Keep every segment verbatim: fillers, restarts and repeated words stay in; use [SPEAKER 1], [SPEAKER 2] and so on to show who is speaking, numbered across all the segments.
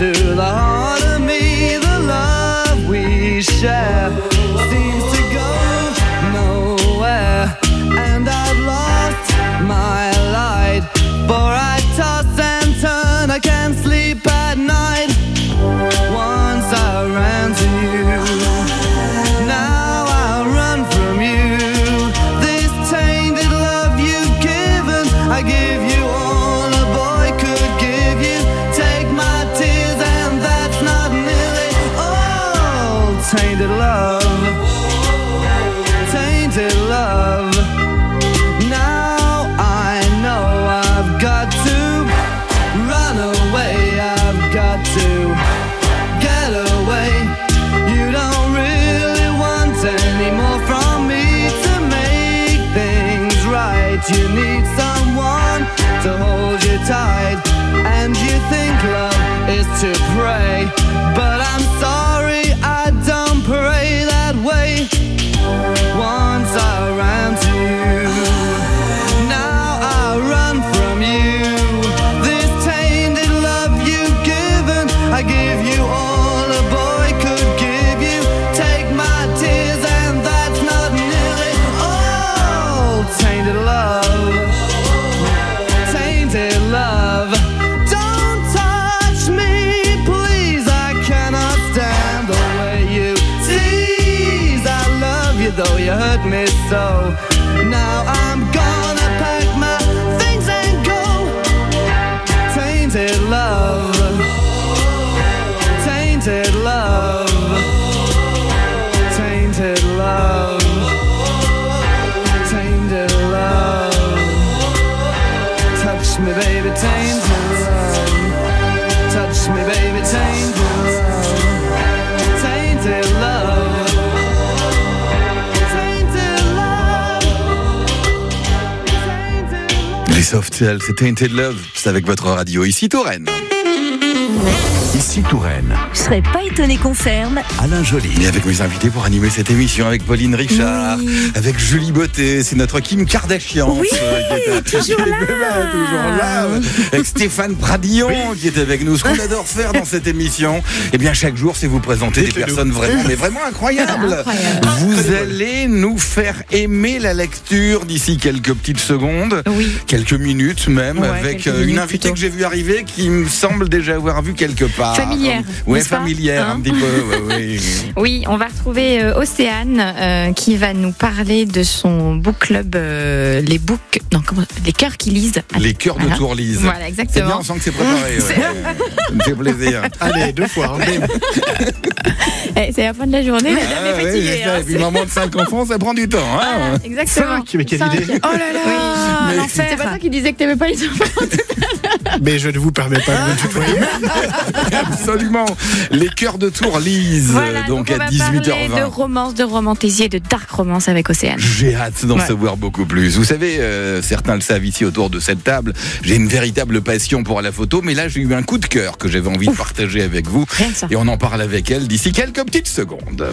[SPEAKER 1] to the heart of me. The love we share seems to go nowhere, and I've lost my light, for I toss and turn, I can't sleep at night. Once I ran to you, now I run from you. This tainted love you've given, I give you all a boy could give you. Take my tears and that's not nearly all. Tainted love, tainted love. Now I know I've got to run away, I've got to get away. You don't really want any more from me to make things right. You need someone to hold you tight, and you think love is to pray, but I'm sorry, I don't pray that way. Once I ran to you, now I run from you. This tainted love you've given, I give you all a boy could give you. Take my tears and that's not nearly all. Tainted love, tainted love. Don't touch me, please, I cannot stand the way you tease. I love you though you hurt me so. Now I'm gonna pack my things and go. Tainted love, tainted love, tainted love, tainted love. Touch me baby, tainted love. Touch me baby, tainted love. Tainted love, tainted love, tainted love.
[SPEAKER 2] Les Softcell, c'est Tainted Love, c'est avec votre radio. Ici Touraine.
[SPEAKER 3] Ici Touraine.
[SPEAKER 4] Je serais pas étonné qu'on ferme.
[SPEAKER 3] Alain Joly.
[SPEAKER 2] Et avec mes invités pour animer cette émission, avec Pauline Richard,
[SPEAKER 4] Oui.
[SPEAKER 2] avec Julie Beauté, c'est notre Kim Kardashian.
[SPEAKER 4] Oui,
[SPEAKER 2] euh, qui est-
[SPEAKER 4] toujours là.
[SPEAKER 2] toujours là. Avec Stéphane Pradillon qui est avec nous. Ce qu'on adore faire dans cette émission, eh bien chaque jour, c'est vous présenter des
[SPEAKER 3] Dites-le
[SPEAKER 2] personnes vraiment, mais vraiment incroyables.
[SPEAKER 4] Incroyable.
[SPEAKER 2] Vous allez nous faire aimer la lecture d'ici quelques petites secondes,
[SPEAKER 4] Oui.
[SPEAKER 2] quelques minutes même,
[SPEAKER 4] Ouais,
[SPEAKER 2] avec
[SPEAKER 4] quelques
[SPEAKER 2] euh, une
[SPEAKER 4] minutes
[SPEAKER 2] invitée
[SPEAKER 4] plutôt.
[SPEAKER 2] que j'ai vue arriver qui me semble déjà avoir vu quelque part.
[SPEAKER 4] Familière,
[SPEAKER 2] Ouais,
[SPEAKER 4] n'est-ce pas,
[SPEAKER 2] familière
[SPEAKER 4] hein
[SPEAKER 2] un petit peu. Ouais, ouais.
[SPEAKER 4] Oui, on va retrouver euh, Océane euh, qui va nous parler de son book club, euh, les books, non, comment, les cœurs qui lisent.
[SPEAKER 2] Les cœurs de
[SPEAKER 4] Voilà.
[SPEAKER 2] Tourlise.
[SPEAKER 4] Voilà,
[SPEAKER 2] C'est bien,
[SPEAKER 4] exactement.
[SPEAKER 2] on sent que c'est préparé. Ouais. Ça me fait plaisir.
[SPEAKER 3] Allez, deux fois. Hein.
[SPEAKER 4] Eh, c'est la fin de la journée, madame
[SPEAKER 2] Ah,
[SPEAKER 4] est
[SPEAKER 2] ouais,
[SPEAKER 4] fatiguée.
[SPEAKER 2] c'est ça.
[SPEAKER 4] hein,
[SPEAKER 2] Et puis
[SPEAKER 4] c'est-
[SPEAKER 2] maman de cinq enfants, ça prend du temps. Hein.
[SPEAKER 4] Voilà, exactement.
[SPEAKER 3] Cinq, mais quelle
[SPEAKER 4] Cinq.
[SPEAKER 3] idée.
[SPEAKER 4] Oh là là,
[SPEAKER 2] Mais-
[SPEAKER 4] l'enfer. C'est pas toi qui disais que t'aimais pas les enfants.
[SPEAKER 3] Mais je ne vous permets pas de me tutoyer.
[SPEAKER 2] Absolument. Les cœurs de Tourlise.
[SPEAKER 4] Voilà, donc,
[SPEAKER 2] donc
[SPEAKER 4] on
[SPEAKER 2] à
[SPEAKER 4] va
[SPEAKER 2] dix-huit heures
[SPEAKER 4] parler
[SPEAKER 2] vingt.
[SPEAKER 4] de romance, de romantaisie et de dark romance avec Océane.
[SPEAKER 2] J'ai hâte d'en
[SPEAKER 4] Ouais.
[SPEAKER 2] savoir beaucoup plus. Vous savez, euh, certains le savent ici autour de cette table, j'ai une véritable passion pour la photo, mais là j'ai eu un coup de cœur que j'avais envie
[SPEAKER 4] Ouf.
[SPEAKER 2] de partager avec vous.
[SPEAKER 4] Rien que ça.
[SPEAKER 2] Et on en parle avec elle d'ici quelques petites secondes.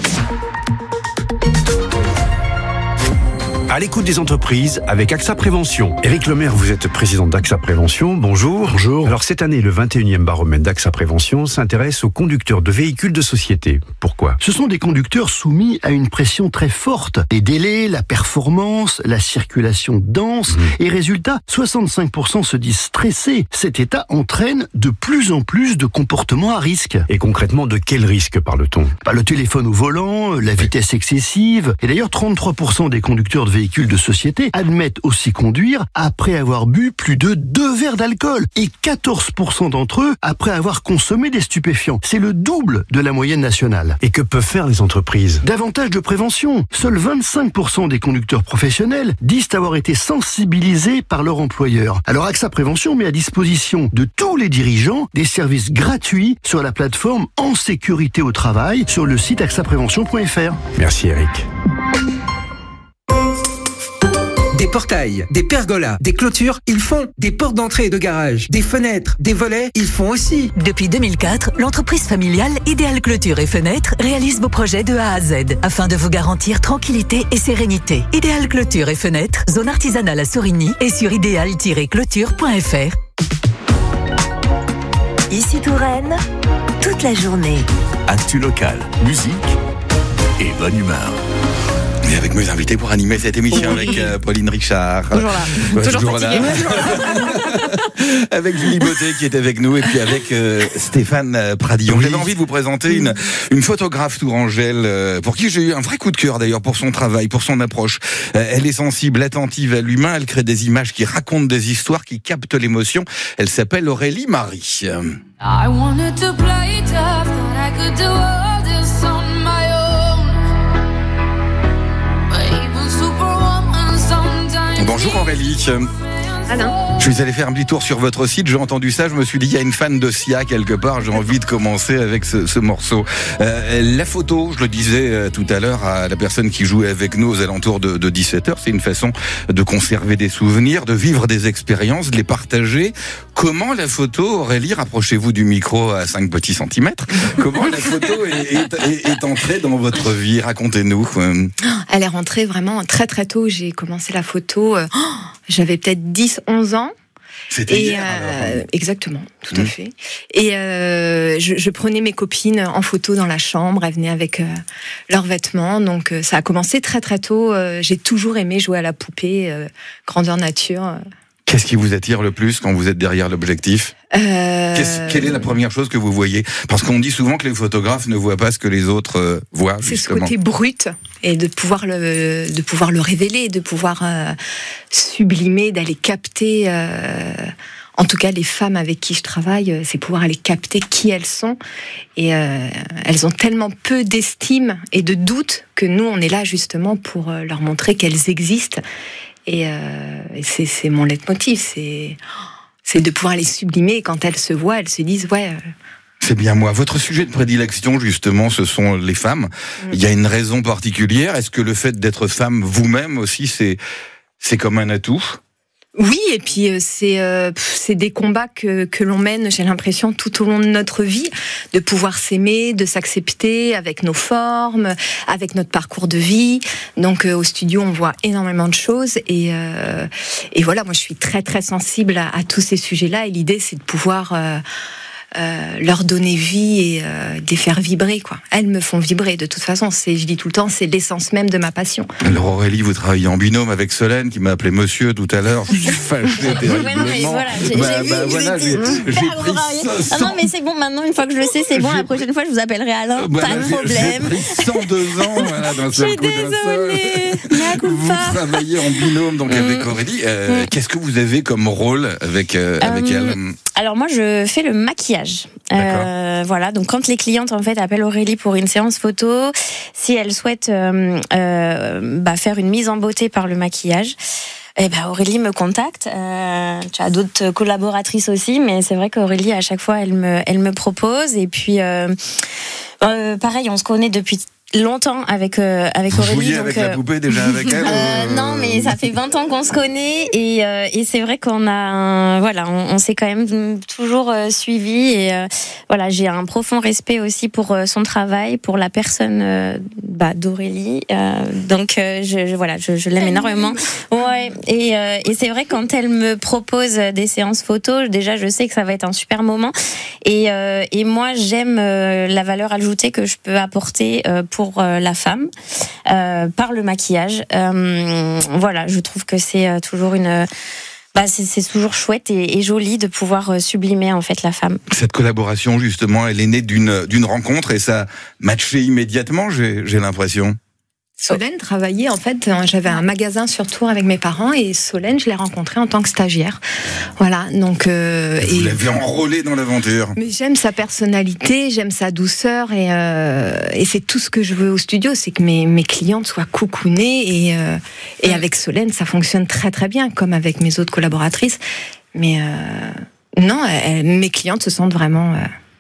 [SPEAKER 5] À l'écoute des entreprises avec AXA Prévention. Éric Lemaire, vous êtes président d'AXA Prévention. Bonjour.
[SPEAKER 3] Bonjour.
[SPEAKER 5] Alors cette année, le vingt et unième baromètre d'AXA Prévention s'intéresse aux conducteurs de véhicules de société. Pourquoi ?
[SPEAKER 6] Ce sont des conducteurs soumis à une pression très forte. Les délais, la performance, la circulation dense. Et résultat, soixante-cinq pour cent se disent stressés. Cet état entraîne de plus en plus de comportements à risque.
[SPEAKER 5] Et concrètement, de quel risque parle-t-on ?
[SPEAKER 6] Bah, le téléphone au volant, la vitesse excessive. Et d'ailleurs, trente-trois pour cent des conducteurs de véhicules de société admettent aussi conduire après avoir bu plus de deux verres d'alcool. Et quatorze pour cent d'entre eux après avoir consommé des stupéfiants. C'est le double de la moyenne nationale.
[SPEAKER 5] Et que peuvent faire les entreprises ?
[SPEAKER 6] Davantage de prévention. Seuls vingt-cinq pour cent des conducteurs professionnels disent avoir été sensibilisés par leur employeur. Alors AXA Prévention met à disposition de tous les dirigeants des services gratuits sur la plateforme En Sécurité au Travail sur le site axa prévention point f r.
[SPEAKER 5] Merci Eric.
[SPEAKER 7] Des portails, des pergolas, des clôtures, ils font. Des portes d'entrée et de garage, des fenêtres, des volets, ils font aussi.
[SPEAKER 8] Depuis deux mille quatre, l'entreprise familiale Idéal Clôture et Fenêtres réalise vos projets de A à Z afin de vous garantir tranquillité et sérénité. Idéal Clôture et Fenêtres, zone artisanale à Sorigny et sur idéal tiret clôture point f r. Ici Touraine, toute la journée.
[SPEAKER 3] Actu locale, musique et bonne humeur.
[SPEAKER 2] Et avec mes invités pour animer cette émission oui. avec euh, Pauline Richard.
[SPEAKER 4] Toujours là.
[SPEAKER 2] Ouais,
[SPEAKER 4] toujours
[SPEAKER 2] toujours
[SPEAKER 4] fatiguée.
[SPEAKER 2] Là. Avec Julie Beauté qui est avec nous et puis avec euh, Stéphane euh, Pradillon. Oui. J'avais envie de vous présenter une, une photographe tourangelle euh, pour qui j'ai eu un vrai coup de cœur d'ailleurs pour son travail, pour son approche. Euh, elle est sensible, attentive à l'humain, elle crée des images qui racontent des histoires, qui captent l'émotion. Elle s'appelle Aurélie Marie.
[SPEAKER 9] I wanted to play tough, thought I could do all this on my own. But even superwoman sometimes.
[SPEAKER 2] Bonjour Aurélie.
[SPEAKER 4] Alain.
[SPEAKER 2] Je suis allé faire un petit tour sur votre site, j'ai entendu ça, je me suis dit il y a une fan de Sia quelque part, j'ai envie de commencer avec ce, ce morceau. Euh, la photo, je le disais euh, tout à l'heure à la personne qui jouait avec nous aux alentours de, de dix-sept heures, c'est une façon de conserver des souvenirs, de vivre des expériences, de les partager. Comment la photo, Aurélie, rapprochez-vous du micro à cinq petits centimètres, comment la photo est, est, est, est entrée dans votre vie? Racontez-nous.
[SPEAKER 4] Elle est rentrée vraiment très très tôt, j'ai commencé la photo, euh, j'avais peut-être dix onze ans.
[SPEAKER 2] C'était
[SPEAKER 4] et
[SPEAKER 2] hier,
[SPEAKER 4] euh,
[SPEAKER 2] alors.
[SPEAKER 4] Exactement, tout
[SPEAKER 2] Mmh.
[SPEAKER 4] à fait. Et euh, je, je prenais mes copines en photo dans la chambre, elles venaient avec euh, leurs vêtements, donc euh, ça a commencé très très tôt. Euh, j'ai toujours aimé jouer à la poupée, euh, grandeur nature.
[SPEAKER 2] Qu'est-ce qui vous attire le plus quand vous êtes derrière l'objectif?
[SPEAKER 4] Euh...
[SPEAKER 2] Qu'est-ce, quelle est la première chose que vous voyez? Parce qu'on dit souvent que les photographes ne voient pas ce que les autres euh, voient.
[SPEAKER 4] C'est
[SPEAKER 2] justement.
[SPEAKER 4] ce côté brut et de pouvoir le, de pouvoir le révéler, de pouvoir euh, sublimer, d'aller capter. Euh, en tout cas, les femmes avec qui je travaille, c'est pouvoir aller capter qui elles sont. Et euh, elles ont tellement peu d'estime et de doute que nous, on est là justement pour leur montrer qu'elles existent. Et, euh, et c'est, c'est mon leitmotiv, c'est, c'est de pouvoir les sublimer. Et quand elles se voient, elles se disent ouais. Euh,
[SPEAKER 2] C'est bien moi. Votre sujet de prédilection, justement, ce sont les femmes. Mmh. Il y a une raison particulière. Est-ce que le fait d'être femme vous-même aussi, c'est c'est comme un atout?
[SPEAKER 4] Oui, et puis euh, c'est euh, c'est des combats que que l'on mène, j'ai l'impression, tout au long de notre vie, de pouvoir s'aimer, de s'accepter avec nos formes, avec notre parcours de vie. Donc euh, au studio, on voit énormément de choses et euh, et voilà, moi je suis très très sensible à, à tous ces sujets-là et l'idée c'est de pouvoir euh, Euh, leur donner vie et euh, les faire vibrer, quoi. Elles me font vibrer, de toute façon. C'est, je dis tout le temps, c'est l'essence même de ma passion.
[SPEAKER 2] Alors Aurélie, vous travaillez en binôme avec Solène, qui m'a appelé monsieur tout à l'heure. Je suis fâché terriblement.
[SPEAKER 10] Ouais, non, mais voilà, j'ai,
[SPEAKER 2] bah,
[SPEAKER 10] j'ai vu
[SPEAKER 2] bah,
[SPEAKER 10] que
[SPEAKER 2] voilà,
[SPEAKER 10] vous
[SPEAKER 2] j'ai,
[SPEAKER 10] étiez
[SPEAKER 2] j'ai
[SPEAKER 10] hyper
[SPEAKER 2] pris
[SPEAKER 10] varié. Ah non, mais c'est bon, maintenant, une fois que je le sais, c'est bon. La prochaine fois, je vous appellerai Alain.
[SPEAKER 2] Bah,
[SPEAKER 10] pas de
[SPEAKER 2] j'ai,
[SPEAKER 10] problème.
[SPEAKER 2] J'ai pris cent deux ans, voilà, d'un seul
[SPEAKER 10] Je suis
[SPEAKER 2] coup, d'un
[SPEAKER 10] désolée.
[SPEAKER 2] seul. Vous travaillez en binôme, donc, mmh. avec Aurélie. Euh, mmh. Qu'est-ce que vous avez comme rôle avec, euh, avec euh, elle?
[SPEAKER 10] Alors moi, je fais le maquillage. Euh, voilà, donc quand les clientes en fait appellent Aurélie pour une séance photo, si elles souhaitent euh, euh, bah, faire une mise en beauté par le maquillage, eh ben Aurélie me contacte. Euh, tu as d'autres collaboratrices aussi, mais c'est vrai qu'Aurélie à chaque fois elle me elle me propose et puis euh, euh, pareil, on se connaît depuis longtemps avec euh, avec
[SPEAKER 2] Vous
[SPEAKER 10] Aurélie.
[SPEAKER 2] jouiez
[SPEAKER 10] donc,
[SPEAKER 2] avec
[SPEAKER 10] euh,
[SPEAKER 2] la poupée déjà avec elle
[SPEAKER 10] euh,
[SPEAKER 2] ou...
[SPEAKER 10] Non, mais ça fait vingt ans qu'on se connaît et euh, et c'est vrai qu'on a un, voilà, on, on s'est quand même toujours euh, suivi et euh, voilà, j'ai un profond respect aussi pour euh, son travail, pour la personne euh, bah, d'Aurélie. Euh, donc euh, je, je voilà, je, je l'aime énormément. Ouais, et euh, et c'est vrai quand elle me propose des séances photos, déjà je sais que ça va être un super moment et euh, et moi j'aime euh, la valeur ajoutée que je peux apporter euh, pour pour la femme euh, par le maquillage. Euh, voilà, je trouve que c'est toujours une... Bah, c'est, c'est toujours chouette et, et joli de pouvoir sublimer en fait la femme.
[SPEAKER 2] Cette collaboration, justement, elle est née d'une, d'une rencontre et ça matchait immédiatement, j'ai, j'ai l'impression.
[SPEAKER 4] Solène travaillait, en fait, j'avais un magasin sur Tours avec mes parents et Solène, je l'ai rencontrée en tant que stagiaire. Voilà, donc... Euh,
[SPEAKER 2] Vous
[SPEAKER 4] et,
[SPEAKER 2] l'avez enrôlée dans l'aventure.
[SPEAKER 4] Mais j'aime sa personnalité, j'aime sa douceur et, euh, et c'est tout ce que je veux au studio, c'est que mes, mes clientes soient coucounées et, euh, et avec Solène, ça fonctionne très très bien, comme avec mes autres collaboratrices. Mais euh, non, elle, mes clientes se sentent vraiment... Euh,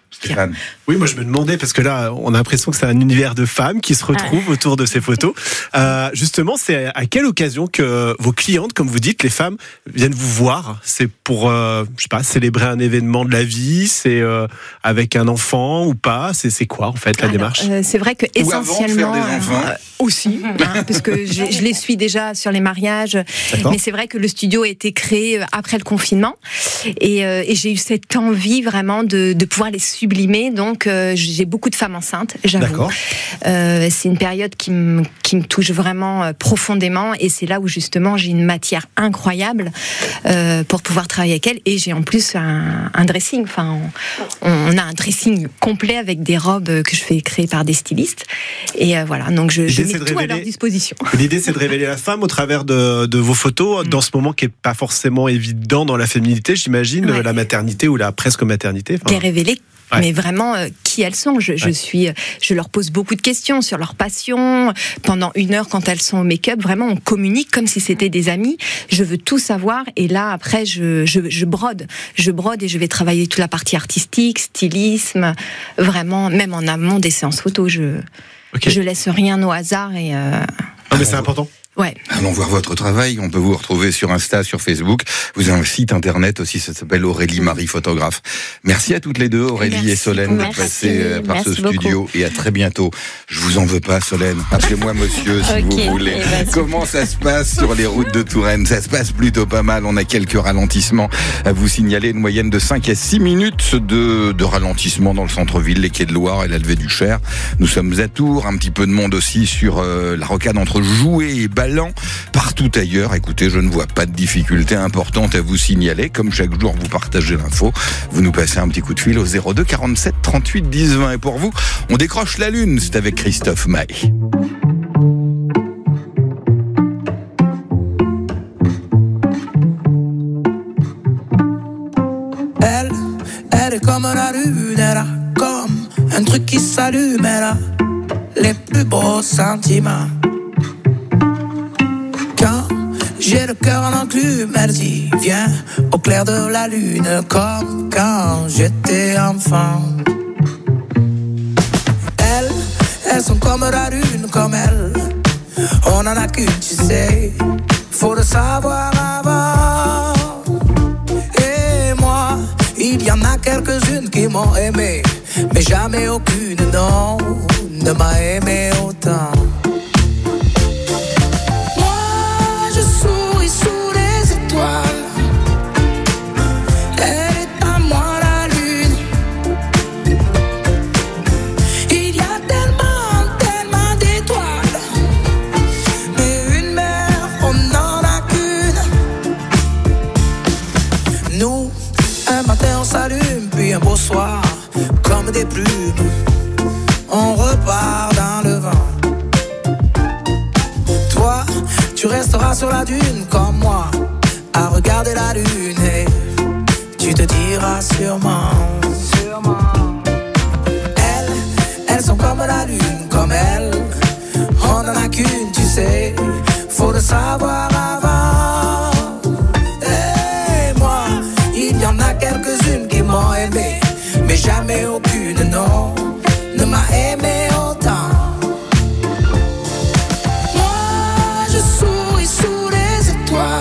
[SPEAKER 2] Stéphane.
[SPEAKER 11] Oui, moi je me demandais, parce que là, on a l'impression que c'est un univers de femmes qui se retrouvent ah. autour de ces photos. Euh, justement, c'est à quelle occasion que vos clientes, comme vous dites, les femmes, viennent vous voir? C'est pour, euh, je sais pas, célébrer un événement de la vie? C'est euh, avec un enfant ou pas? C'est, c'est quoi, en fait, la
[SPEAKER 4] Alors,
[SPEAKER 11] démarche?
[SPEAKER 4] euh, C'est vrai que essentiellement...
[SPEAKER 2] Ou avant de faire des enfants.
[SPEAKER 4] Euh, aussi, hein, parce que je, je les suis déjà sur les mariages. D'accord. Mais c'est vrai que le studio a été créé après le confinement. Et, euh, et j'ai eu cette envie vraiment de, de pouvoir les sublimer. Donc, euh, j'ai beaucoup de femmes enceintes, j'avoue. D'accord. Euh, c'est une période qui me, qui me touche vraiment euh, profondément. Et c'est là où, justement, j'ai une matière incroyable euh, pour pouvoir travailler avec elles. Et j'ai en plus un, un dressing. Enfin, on, on a un dressing complet avec des robes que je fais créer par des stylistes. Et euh, voilà, donc je, je mets tout révéler, à leur disposition.
[SPEAKER 11] L'idée, c'est de révéler la femme au travers de, de vos photos, mmh. dans ce moment qui n'est pas forcément évident dans la féminité, j'imagine, ouais. la maternité ou la presque maternité.
[SPEAKER 4] Les révéler. Ouais. Mais vraiment, euh, qui elles sont. Je, ouais. je suis, je leur pose beaucoup de questions sur leur passion. Pendant une heure, quand elles sont au make-up, vraiment, on communique comme si c'était des amis. Je veux tout savoir. Et là, après, je, je, je brode. Je brode et je vais travailler toute la partie artistique, stylisme. Vraiment, même en amont des séances photos, je, okay. je laisse rien au hasard. Et euh...
[SPEAKER 11] non, mais c'est important.
[SPEAKER 4] Ouais.
[SPEAKER 2] Allons voir votre travail. On peut vous retrouver sur Insta, sur Facebook. Vous avez un site internet aussi, ça s'appelle Aurélie Marie Photographe. Merci à toutes les deux, Aurélie Merci. et Solène, d'être passées par Merci ce studio. Beaucoup. Et à très bientôt. Je vous en veux pas, Solène. Appelez-moi monsieur si okay. vous voulez. Ben, comment ça se passe sur les routes de Touraine? Ça se passe plutôt pas mal. On a quelques ralentissements à vous signaler. Une moyenne de cinq à six minutes de, de ralentissement dans le centre-ville, les quais de Loire et la levée du Cher. Nous sommes à Tours. Un petit peu de monde aussi sur euh, la rocade entre Joué et Ballan. Partout ailleurs, écoutez, je ne vois pas de difficulté importante à vous signaler. Comme chaque jour, vous partagez l'info. Vous nous passez un petit coup de fil au zéro deux quarante-sept trente-huit dix vingt. Et pour vous, on décroche la lune. C'est avec Christophe Maé.
[SPEAKER 12] Elle, elle est comme la lune. Elle a comme un truc qui s'allume. Elle a les plus beaux sentiments. J'ai le cœur en enclume, elle dit viens au clair de la lune, comme quand j'étais enfant. Elles, elles sont comme la lune, comme elle. On en a qu'une, tu sais, faut le savoir avant. Et moi, il y en a quelques-unes qui m'ont aimé, mais jamais aucune, non, ne m'a aimé autant. Un beau soir, comme des plumes, on repart dans le vent. Toi, tu resteras sur la dune comme moi, à regarder la lune et tu te diras sûrement, sûrement. Elles, elles sont comme la lune, comme elle. On en a qu'une, tu sais, faut le savoir avant. Et moi, il y en a quelques-unes qui m'ont aimé, mais jamais aucune, non, ne m'a aimé autant. Moi, je souris sous les étoiles.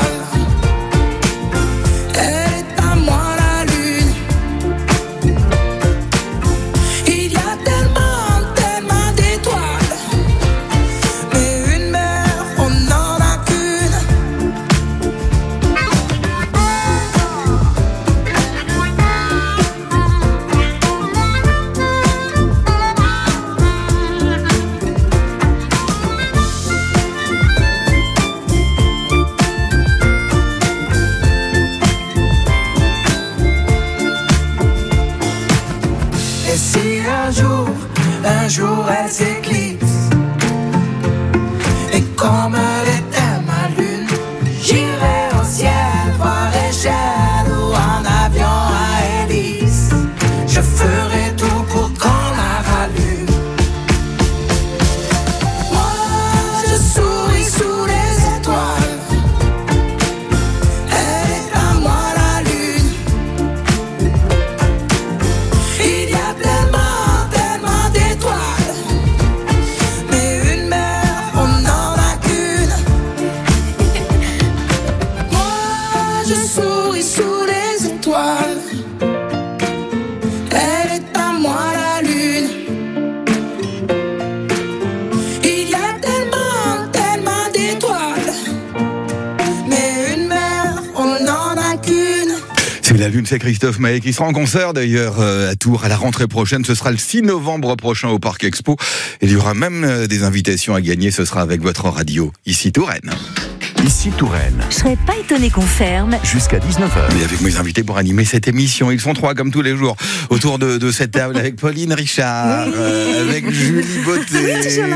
[SPEAKER 12] Elle est à moi la lune. Il y a tellement, tellement d'étoiles, mais une mère, on n'en a qu'une. Et si un jour, un jour elle s'éclipse, et comme elle était ma lune, j'irai au ciel voir échelle ou en avion à hélice. Je ferai tout pour qu'on la rallume. Moi, je souris sous les étoiles. Elle est à moi la lune. Il y a
[SPEAKER 2] Et la lune, c'est Christophe Maé qui sera en concert d'ailleurs à Tours à la rentrée prochaine. Ce sera le six novembre prochain au Parc Expo. Et il y aura même des invitations à gagner. Ce sera avec votre radio, ici Touraine.
[SPEAKER 3] Ici Touraine.
[SPEAKER 8] Je serais pas étonné qu'on ferme.
[SPEAKER 3] Jusqu'à dix-neuf heures.
[SPEAKER 2] Et avec mes invités pour animer cette émission. Ils sont trois comme tous les jours autour de, de cette table avec Pauline Richard, oui. euh, avec Julie Beauté,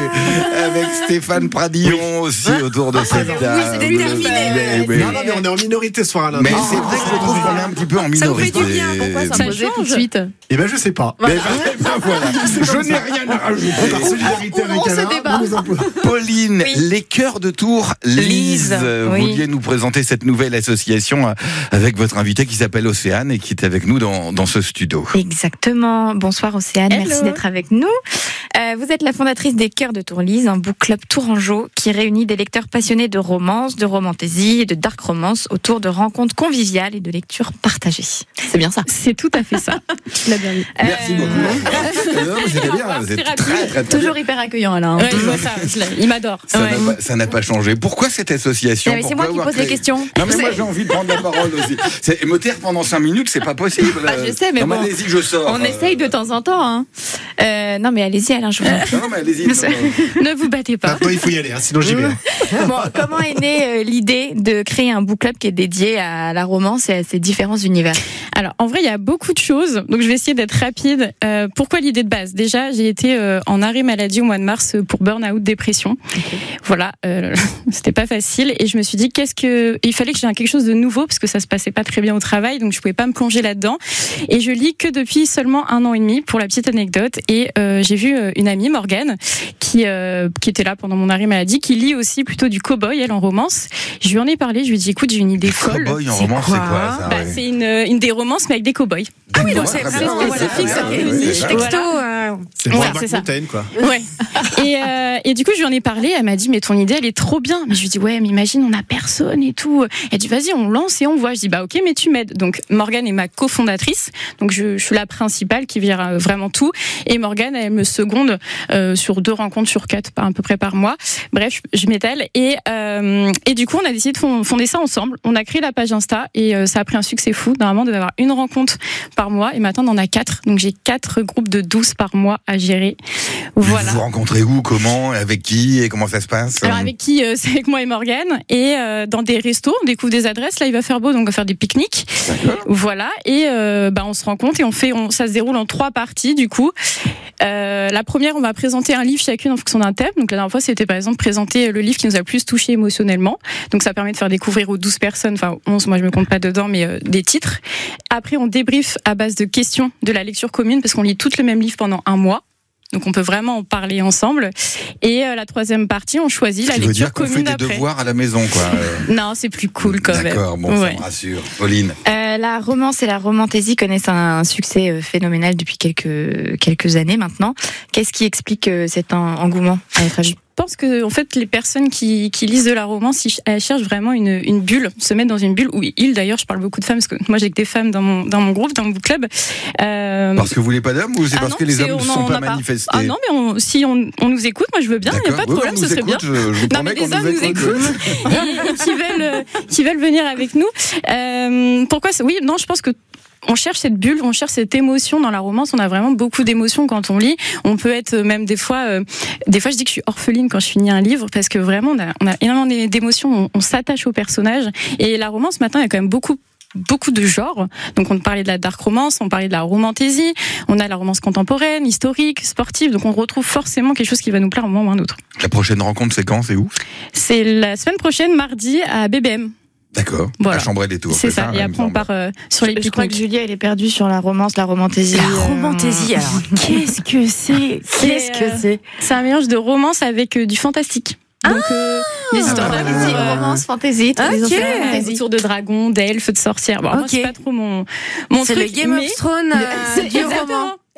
[SPEAKER 2] avec Stéphane Pradillon oui. aussi autour de ah, cette table.
[SPEAKER 11] Oui, c'est déterminé. Mais, mais... Non, non, mais on est en minorité ce soir-là.
[SPEAKER 2] Mais oh, c'est vrai que je trouve qu'on est un petit peu en minorité.
[SPEAKER 4] Ça vous fait du bien. Pourquoi ça, ça change tout de suite?
[SPEAKER 11] Eh ben, je sais pas.
[SPEAKER 2] Voilà. Ben, ben, voilà. Je n'ai rien à rajouter.
[SPEAKER 11] Par solidarité avec Alain,
[SPEAKER 2] Pauline, oui. les Cœurs de Tours, Lise. Vous
[SPEAKER 13] oui.
[SPEAKER 2] vouliez nous présenter cette nouvelle association avec votre invité qui s'appelle Océane et qui est avec nous dans, dans ce studio.
[SPEAKER 13] Exactement. Bonsoir Océane, Hello. Merci d'être avec nous. Euh, vous êtes la fondatrice des Cœurs de Tours Lise, un book club tourangeau qui réunit des lecteurs passionnés de romance, de romantasy et de dark romance autour de rencontres conviviales et de lectures partagées. C'est bien ça?
[SPEAKER 4] C'est tout à fait ça. Tu l'as bien dit.
[SPEAKER 2] Merci euh... beaucoup. non, c'était bien.
[SPEAKER 13] C'est très, très, très
[SPEAKER 4] Toujours
[SPEAKER 13] bien.
[SPEAKER 4] Hyper accueillant, Alain.
[SPEAKER 13] Ouais, je vois ça. Il m'adore.
[SPEAKER 2] Ça
[SPEAKER 13] ouais.
[SPEAKER 2] n'a pas, ça n'a pas changé. Pourquoi cette association?
[SPEAKER 13] C'est moi qui pose
[SPEAKER 2] créé...
[SPEAKER 13] les questions.
[SPEAKER 2] Non, mais moi j'ai envie de prendre la parole aussi. C'est... Me taire pendant cinq minutes, c'est pas possible.
[SPEAKER 13] Bah, je sais, mais
[SPEAKER 2] non,
[SPEAKER 13] bon.
[SPEAKER 2] Mais allez-y, je sors.
[SPEAKER 13] On euh... essaye de temps en temps. Hein. Euh, non, mais allez-y, Alain, je vous en prie.
[SPEAKER 2] Non, mais allez-y.
[SPEAKER 13] Ne vous battez pas.
[SPEAKER 11] Maintenant, il faut y aller, hein, sinon j'y vais.
[SPEAKER 13] Bon, comment est née euh, l'idée de créer un book club qui est dédié à la romance et à ses différents univers?
[SPEAKER 14] Alors, en vrai, il y a beaucoup de choses. Donc, je vais essayer d'être rapide. Euh, pourquoi l'idée de base? Déjà, j'ai été euh, en arrêt maladie au mois de mars pour burn-out, dépression. Okay. Voilà, euh, c'était pas facile. Et je me suis dit, qu'est-ce que il fallait que j'ai quelque chose de nouveau parce que ça se passait pas très bien au travail, donc je pouvais pas me plonger là-dedans. Et je lis que depuis seulement un an et demi, pour la petite anecdote. Et euh, j'ai vu une amie, Morgane, qui euh, qui était là pendant mon arrêt maladie, qui lit aussi plutôt du cow-boy, elle en romance. Je lui en ai parlé, je lui ai dit, écoute, j'ai une idée folle.
[SPEAKER 2] Cow-boy en romance, c'est quoi ça?
[SPEAKER 14] Bah,
[SPEAKER 2] ouais.
[SPEAKER 14] C'est une une des romances mais avec des cow-boys.
[SPEAKER 13] Ah oui, donc c'est spécifique, ça fait une niche texto.
[SPEAKER 11] C'est bon, c'est ça. Quoi.
[SPEAKER 14] Ouais. Et, euh, et du coup, je lui en ai parlé. Elle m'a dit, mais ton idée, elle est trop bien. Mais je lui dis, ouais, mais imagine, on a personne et tout. Elle dit, vas-y, on lance et on voit. Je dis, bah ok, mais tu m'aides. Donc Morgane est ma cofondatrice. Donc je, je suis la principale qui vire vraiment tout. Et Morgane, elle me seconde euh, sur deux rencontres sur quatre, à peu près par mois. Bref, je m'étale. Et euh, et du coup, on a décidé de fonder ça ensemble. On a créé la page Insta et euh, ça a pris un succès fou. Normalement, on devait avoir une rencontre par mois et maintenant, on en a quatre. Donc j'ai quatre groupes de douze par mois à gérer. Voilà.
[SPEAKER 2] Vous vous rencontrez où, comment, avec qui et comment ça se passe?
[SPEAKER 14] Alors avec qui? euh, C'est avec moi et Morgane et euh, dans des restos, on découvre des adresses. Là, il va faire beau, donc on va faire des pique-niques. D'accord. Voilà, et euh, bah on se rencontre et on fait, on, ça se déroule en trois parties du coup. Euh, la première, on va présenter un livre chacune en fonction d'un thème. Donc la dernière fois, c'était par exemple présenter le livre qui nous a le plus touché émotionnellement. Donc ça permet de faire découvrir aux douze personnes, enfin onze, moi je me compte pas dedans, mais euh, des titres. Après, on débriefe à base de questions de la lecture commune parce qu'on lit toutes le même livre pendant un mois. Donc on peut vraiment en parler ensemble. Et euh, la troisième partie, on choisit la lecture
[SPEAKER 2] dire qu'on
[SPEAKER 14] commune
[SPEAKER 2] fait des
[SPEAKER 14] d'après.
[SPEAKER 2] Devoirs à la maison, quoi.
[SPEAKER 14] Non, c'est plus cool quand
[SPEAKER 2] D'accord,
[SPEAKER 14] même.
[SPEAKER 2] D'accord, bon,
[SPEAKER 14] ouais.
[SPEAKER 2] Ça me rassure. Pauline.
[SPEAKER 13] Euh, la romance et la romantasy connaissent un succès phénoménal depuis quelques quelques années maintenant. Qu'est-ce qui explique cet engouement à votre avis?
[SPEAKER 14] Je pense que en fait les personnes qui, qui lisent de la romance, elles cherchent vraiment une, une bulle, se mettent dans une bulle. Ou ils d'ailleurs, je parle beaucoup de femmes parce que moi j'ai que des femmes dans mon dans mon groupe, dans mon book club.
[SPEAKER 2] Euh... Parce que vous voulez pas d'hommes ou c'est ah parce non, que les hommes ne sont pas manifestés?
[SPEAKER 14] Ah non, mais on, si on, on nous écoute, moi je veux bien, il n'y a pas de problème,
[SPEAKER 2] oui,
[SPEAKER 14] ce serait
[SPEAKER 2] écoute,
[SPEAKER 14] bien.
[SPEAKER 2] Je, je
[SPEAKER 14] non mais des hommes nous écoutent et, et qui veulent qui veulent venir avec nous. Euh, pourquoi? Oui, non, je pense que on cherche cette bulle, on cherche cette émotion dans la romance. On a vraiment beaucoup d'émotions quand on lit. On peut être même des fois, euh, des fois je dis que je suis orpheline quand je finis un livre parce que vraiment on a, on a énormément d'émotions. On, on s'attache au personnage et la romance maintenant il y a quand même beaucoup. beaucoup de genres. Donc on parlait de la dark romance, on parlait de la romantasy, on a la romance contemporaine, historique, sportive. Donc on retrouve forcément quelque chose qui va nous plaire à un moment ou à un autre.
[SPEAKER 2] La prochaine rencontre, c'est quand? C'est où?
[SPEAKER 14] C'est la semaine prochaine, mardi, à B B M.
[SPEAKER 2] D'accord,
[SPEAKER 14] voilà.
[SPEAKER 2] À Chambray-les-Tours.
[SPEAKER 14] C'est ça, ça, et après on part euh, sur les pique-niques.
[SPEAKER 13] Je crois que Julie, elle est perdue sur la romance, la romantasy.
[SPEAKER 4] La romantasy, alors qu'est-ce que c'est? Qu'est-ce que c'est?
[SPEAKER 14] C'est un mélange de romance avec euh, du fantastique. Donc
[SPEAKER 4] ah
[SPEAKER 14] euh, des histoires
[SPEAKER 4] ah
[SPEAKER 14] d'amour,
[SPEAKER 4] euh, romance, fantasy,
[SPEAKER 14] okay. Autour de dragons, d'elfes, de sorcières. Bon, okay. Moi c'est pas trop mon mon
[SPEAKER 4] c'est
[SPEAKER 14] truc.
[SPEAKER 4] C'est le Game
[SPEAKER 14] mais...
[SPEAKER 4] of Thrones euh,
[SPEAKER 14] c'est
[SPEAKER 4] du roman.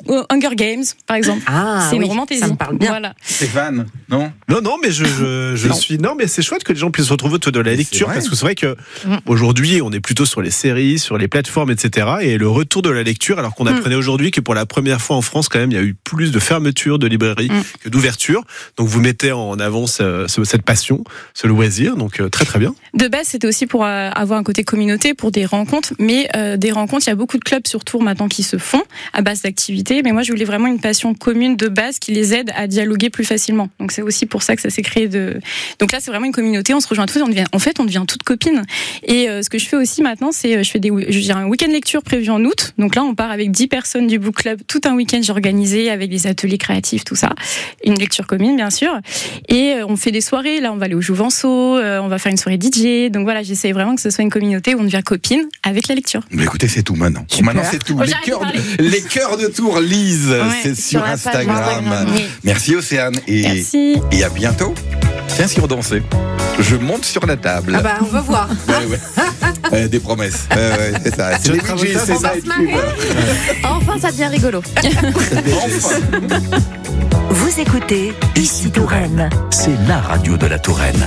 [SPEAKER 14] Hunger Games, par exemple.
[SPEAKER 15] Ah,
[SPEAKER 14] c'est
[SPEAKER 15] oui,
[SPEAKER 14] une romantaisie.
[SPEAKER 15] ça me parle bien.
[SPEAKER 14] Voilà.
[SPEAKER 2] Stéphane, non
[SPEAKER 11] Non, non, mais je, je, je
[SPEAKER 14] Non.
[SPEAKER 11] suis. Non, mais c'est chouette que les gens puissent se retrouver autour de la
[SPEAKER 2] Mais
[SPEAKER 11] lecture,
[SPEAKER 2] c'est vrai.
[SPEAKER 11] parce que c'est vrai que
[SPEAKER 15] Mm.
[SPEAKER 11] aujourd'hui, on est plutôt sur les séries, sur les plateformes, et cetera. Et le retour de la lecture, alors qu'on apprenait aujourd'hui que pour la première fois en France, quand même, il y a eu plus de fermetures de librairies
[SPEAKER 14] Mm.
[SPEAKER 11] que d'ouvertures. Donc, vous mettez en avant ce- ce- cette passion, ce loisir. Donc, euh, très, très bien.
[SPEAKER 14] De base, c'était aussi pour euh, avoir un côté communauté, pour des rencontres, mais euh, des rencontres, il y a beaucoup de clubs sur Tours maintenant qui se font à base d'activités, mais moi je voulais vraiment une passion commune de base qui les aide à dialoguer plus facilement. Donc c'est aussi pour ça que ça s'est créé de... Donc là c'est vraiment une communauté, on se rejoint tous, on devient... en fait on devient toutes copines. Et euh, ce que je fais aussi maintenant, c'est je fais des... j'ai un week-end lecture prévu en août, donc là on part avec dix personnes du book club, tout un week-end j'ai organisé avec des ateliers créatifs, tout ça, une lecture commune bien sûr, et euh, on fait des soirées, là on va aller au Jouvenceau, euh, on va faire une soirée D J, donc voilà, j'essaie vraiment que ce soit une communauté où on devient copine avec la lecture.
[SPEAKER 2] Mais écoutez, c'est tout maintenant.
[SPEAKER 14] Super.
[SPEAKER 2] Maintenant, c'est tout.
[SPEAKER 14] Oh,
[SPEAKER 2] les,
[SPEAKER 14] j'arrête de
[SPEAKER 2] cœurs
[SPEAKER 14] parler.
[SPEAKER 2] de, les cœurs de Tours lisent,
[SPEAKER 14] Ouais,
[SPEAKER 2] c'est
[SPEAKER 14] sur
[SPEAKER 2] sur
[SPEAKER 14] la page
[SPEAKER 2] Instagram.
[SPEAKER 14] Instagram, oui.
[SPEAKER 2] Merci Océane et,
[SPEAKER 14] Merci.
[SPEAKER 2] et à bientôt. Tiens, si on dansait. Je monte sur la table.
[SPEAKER 15] Ah bah, on va voir.
[SPEAKER 2] Ouais, ouais. Euh, des promesses. Ouais, ouais, c'est ça. C'est
[SPEAKER 11] Je
[SPEAKER 2] les
[SPEAKER 11] travaille
[SPEAKER 2] budgets,
[SPEAKER 11] pas,
[SPEAKER 2] c'est
[SPEAKER 15] on
[SPEAKER 2] ça.
[SPEAKER 15] va
[SPEAKER 2] et
[SPEAKER 15] se
[SPEAKER 2] puis
[SPEAKER 15] marrer.
[SPEAKER 2] voilà.
[SPEAKER 13] Enfin, ça devient rigolo.
[SPEAKER 2] Enfin.
[SPEAKER 8] Vous écoutez Ici Touraine.
[SPEAKER 3] C'est la radio de la Touraine.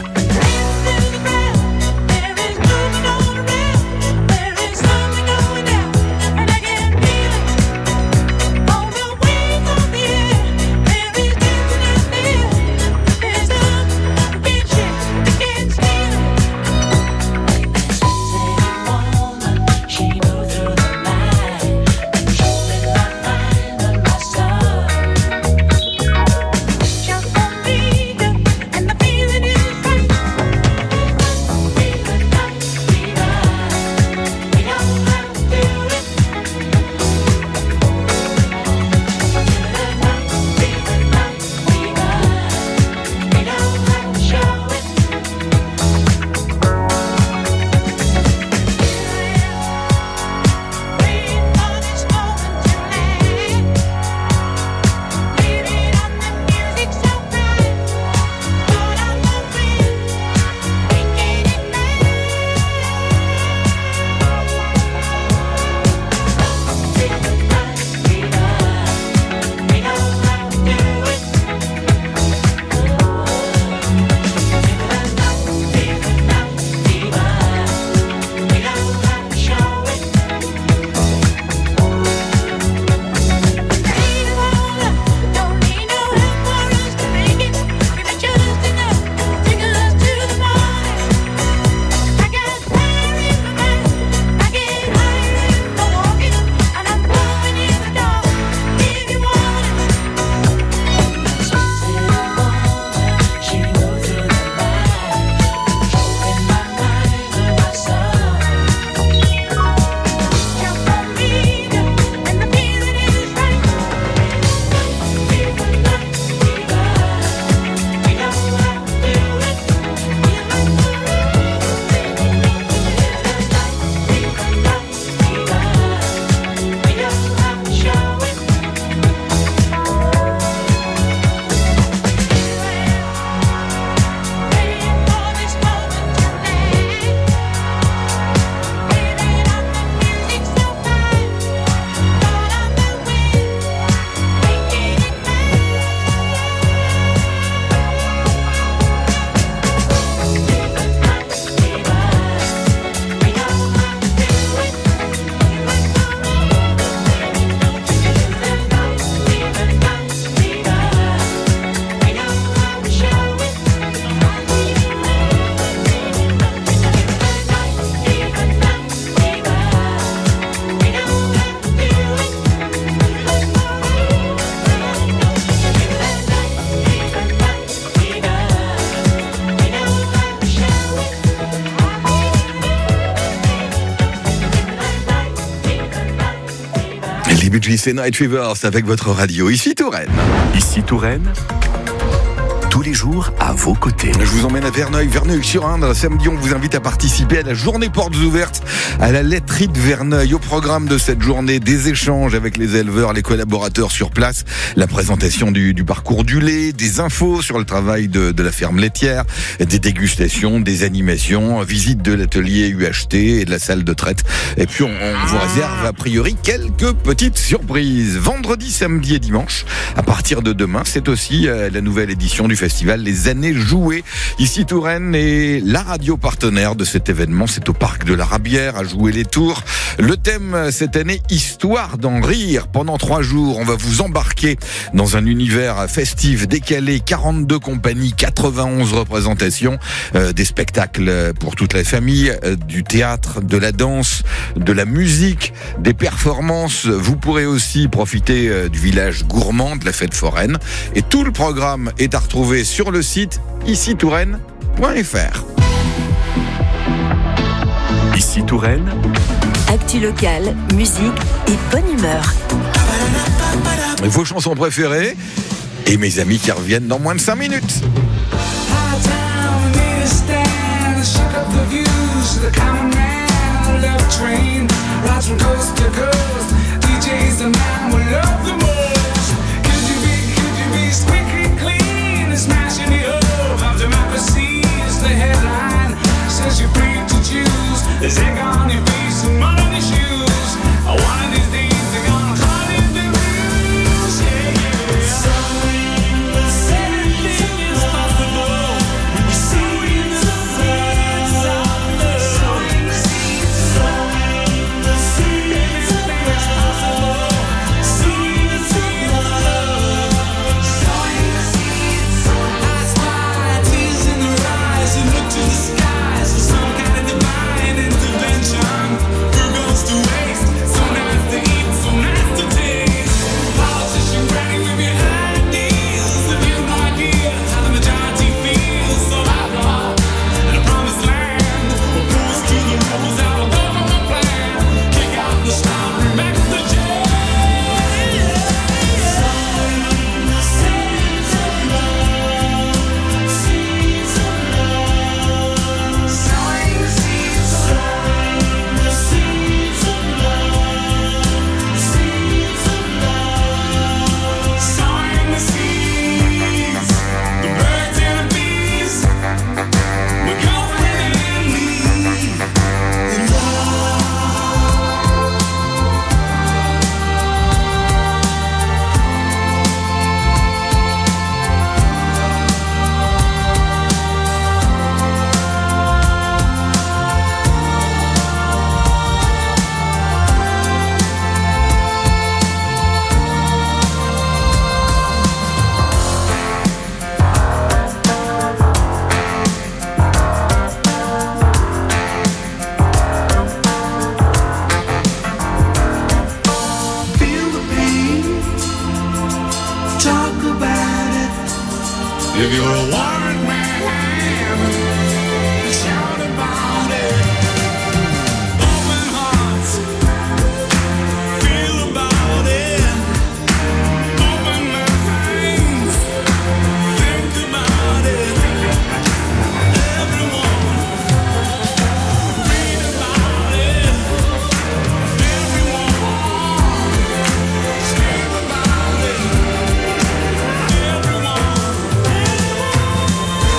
[SPEAKER 2] Les Bee Gees et Night Rivers avec votre radio. Ici Touraine.
[SPEAKER 3] Ici Touraine, tous les jours à vos côtés.
[SPEAKER 2] Je vous emmène à Verneuil, Verneuil-sur-Indre. Samedi, on vous invite à participer à la journée portes ouvertes à la laiterie de Verneuil. Au programme de cette journée, des échanges avec les éleveurs, les collaborateurs sur place, la présentation du, du parcours du lait, des infos sur le travail de, de la ferme laitière, des dégustations, des animations, visite de l'atelier U H T et de la salle de traite. Et puis, on, on vous réserve a priori quelques petites surprises. Vendredi, samedi et dimanche, à partir de demain, c'est aussi euh, la nouvelle édition du festival Les Années Jouées. Ici Touraine est la radio partenaire de cet événement. C'est au parc de la Rabière à jouer les tours. Le thème cette année, histoire d'en rire. Pendant trois jours, on va vous embarquer dans un univers festif décalé. quarante-deux compagnies, quatre-vingt-onze représentations, euh, des spectacles pour toute la famille, euh, du théâtre, de la danse, de la musique, des performances. Vous pourrez aussi profiter euh, du village gourmand de la fête foraine. Et tout le programme est à retrouver sur le site ici touraine point f r.
[SPEAKER 3] Ici Touraine,
[SPEAKER 8] Actu locale, musique et bonne humeur.
[SPEAKER 2] Vos chansons préférées et mes amis qui reviennent dans moins de cinq minutes.
[SPEAKER 15] There's egg on your face and mud on your shoes. One of these days they're gonna call it the blues. Yeah, yeah. So anything is possible. Sowing the seeds of love. Sowing the seeds. Sowing the seeds. Anything is possible. Sowing the seeds of love. Sowing the seeds. I spy tears in their eyes and look to the skies for some kind of divine intervention. Who goes to waste? So nice to eat, so nice to taste. Politician ready with your ideas. If you have no idea how the majority feels, so outlaw in a promised land. Opposed to the rules out of government plan. Kick out the storm, bring back the jail. Sowing the seeds of love. Seeds of love. Sowing the seeds of love. The seeds of love. Seeds of love. Sowing the seeds. The birds and the bees. We're going in me. In love. Feel the pain. Talk about it. If you're a warrant man, shout about it. Open hearts. Feel about it. Open minds. Think about it. Everyone. Read about it. Everyone. Scream about it. Everyone.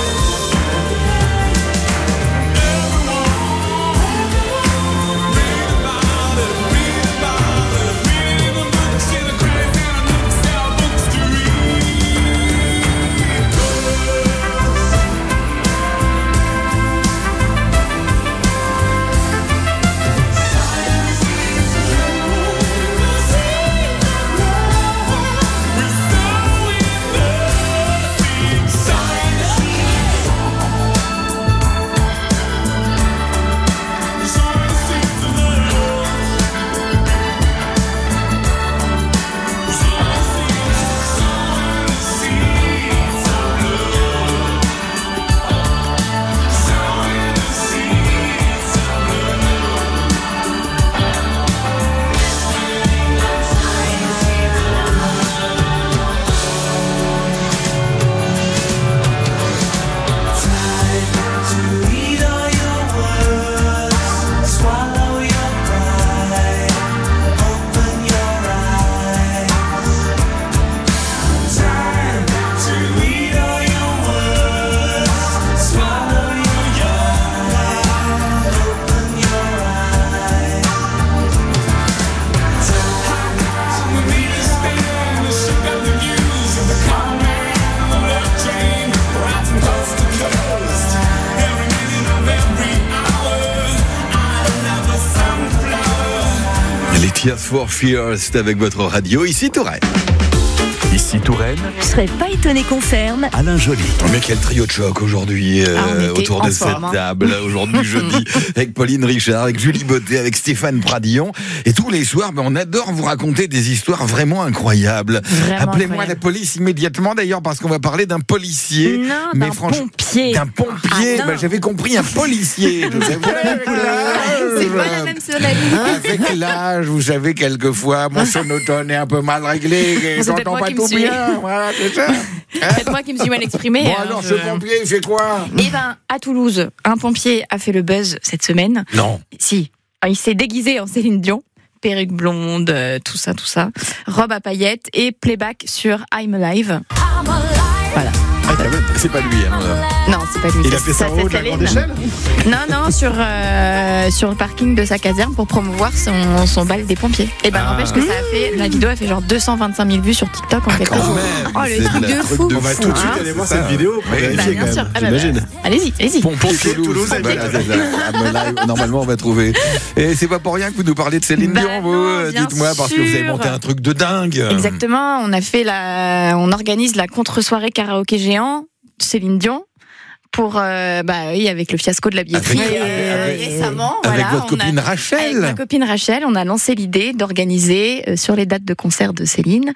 [SPEAKER 2] Tears for Fears, c'est avec votre radio, ici Touraine.
[SPEAKER 3] Ici Touraine,
[SPEAKER 8] Je serais pas étonné qu'on ferme.
[SPEAKER 3] Alain Joly.
[SPEAKER 2] Mais quel trio de choc aujourd'hui euh,
[SPEAKER 8] Ah, on était
[SPEAKER 2] autour
[SPEAKER 8] en
[SPEAKER 2] de
[SPEAKER 8] forme,
[SPEAKER 2] cette
[SPEAKER 8] hein.
[SPEAKER 2] table. Aujourd'hui jeudi, avec Pauline Richard, avec Julie Bottet, avec Stéphane Pradillon. Et tous les soirs, ben, on adore vous raconter des histoires vraiment incroyables.
[SPEAKER 13] Vraiment
[SPEAKER 2] Appelez-moi
[SPEAKER 13] incroyable.
[SPEAKER 2] la police immédiatement d'ailleurs, parce qu'on va parler d'un policier.
[SPEAKER 13] Non,
[SPEAKER 2] mais
[SPEAKER 13] d'un
[SPEAKER 2] franchement,
[SPEAKER 13] pompier.
[SPEAKER 2] D'un pompier.
[SPEAKER 13] Ah, non.
[SPEAKER 2] Ben, j'avais compris un policier. Je sais pas, avec l'âge.
[SPEAKER 4] C'est pas la même sonorité.
[SPEAKER 2] Avec l'âge, vous savez, quelquefois, mon sonotone est un peu mal réglé, et
[SPEAKER 13] Bon, c'est peut-être
[SPEAKER 2] j'entends
[SPEAKER 13] moi
[SPEAKER 2] pas
[SPEAKER 13] qui me
[SPEAKER 2] tout
[SPEAKER 13] suis-
[SPEAKER 2] bien. Voilà, c'est ça.
[SPEAKER 13] C'est moi qui me suis mal exprimée.
[SPEAKER 2] Bon,
[SPEAKER 13] hein,
[SPEAKER 2] alors,
[SPEAKER 13] je-
[SPEAKER 2] ce pompier, il fait quoi?
[SPEAKER 13] Eh ben, à Toulouse, un pompier a fait le buzz cette semaine.
[SPEAKER 2] Non.
[SPEAKER 13] Si. Il s'est déguisé en Céline Dion. Perruque blonde, euh, tout ça, tout ça. Robe à paillettes et playback sur I'm Alive. Voilà.
[SPEAKER 2] Ah, quand même, c'est pas lui. Hein.
[SPEAKER 13] Non, c'est pas lui.
[SPEAKER 11] Il a
[SPEAKER 13] c'est-
[SPEAKER 11] fait ça en
[SPEAKER 13] c'est
[SPEAKER 11] haut de la
[SPEAKER 13] Céline.
[SPEAKER 11] grande échelle?
[SPEAKER 13] Non, non, sur, euh, sur le parking de sa caserne pour promouvoir son, son bal des pompiers. Et ben,
[SPEAKER 2] Ah.
[SPEAKER 13] n'empêche que ça a fait, la vidéo a fait genre deux cent vingt-cinq mille vues sur TikTok en quelques
[SPEAKER 2] Quand
[SPEAKER 13] jours.
[SPEAKER 2] même,
[SPEAKER 13] Oh,
[SPEAKER 2] c'est
[SPEAKER 13] le truc
[SPEAKER 2] la
[SPEAKER 13] de
[SPEAKER 2] truc
[SPEAKER 13] fou.
[SPEAKER 2] de
[SPEAKER 11] On va
[SPEAKER 2] fou,
[SPEAKER 11] tout de suite
[SPEAKER 2] hein,
[SPEAKER 11] aller voir
[SPEAKER 2] c'est
[SPEAKER 11] cette
[SPEAKER 2] ça.
[SPEAKER 11] vidéo pour
[SPEAKER 2] Oui,
[SPEAKER 11] vérifier
[SPEAKER 13] Bah, bien
[SPEAKER 11] quand
[SPEAKER 13] sûr.
[SPEAKER 11] même,
[SPEAKER 13] Ah, bah,
[SPEAKER 11] j'imagine.
[SPEAKER 13] bah, allez-y, allez-y.
[SPEAKER 2] Pompier Toulouse,
[SPEAKER 11] Toulouse, avec
[SPEAKER 2] voilà,
[SPEAKER 11] votre
[SPEAKER 2] c'est ça. Ah, mais là, normalement, on va trouver. Et c'est pas pour rien que vous nous parlez de Céline
[SPEAKER 13] Bah
[SPEAKER 2] Dion, vous.
[SPEAKER 13] non,
[SPEAKER 2] euh,
[SPEAKER 13] bien
[SPEAKER 2] Dites-moi, parce que vous avez
[SPEAKER 13] sûr.
[SPEAKER 2] monté un truc de dingue.
[SPEAKER 13] Exactement, on a fait la, on organise la contre-soirée karaoké géant Céline Dion pour, euh, bah oui, avec le fiasco de la billetterie
[SPEAKER 2] Avec-
[SPEAKER 13] euh,
[SPEAKER 2] avec-
[SPEAKER 13] récemment.
[SPEAKER 2] Avec
[SPEAKER 13] voilà,
[SPEAKER 2] votre
[SPEAKER 13] on a-
[SPEAKER 2] copine
[SPEAKER 13] Avec
[SPEAKER 2] Rachel.
[SPEAKER 13] ma copine Rachel, on a lancé l'idée d'organiser euh, sur les dates de concert de Céline,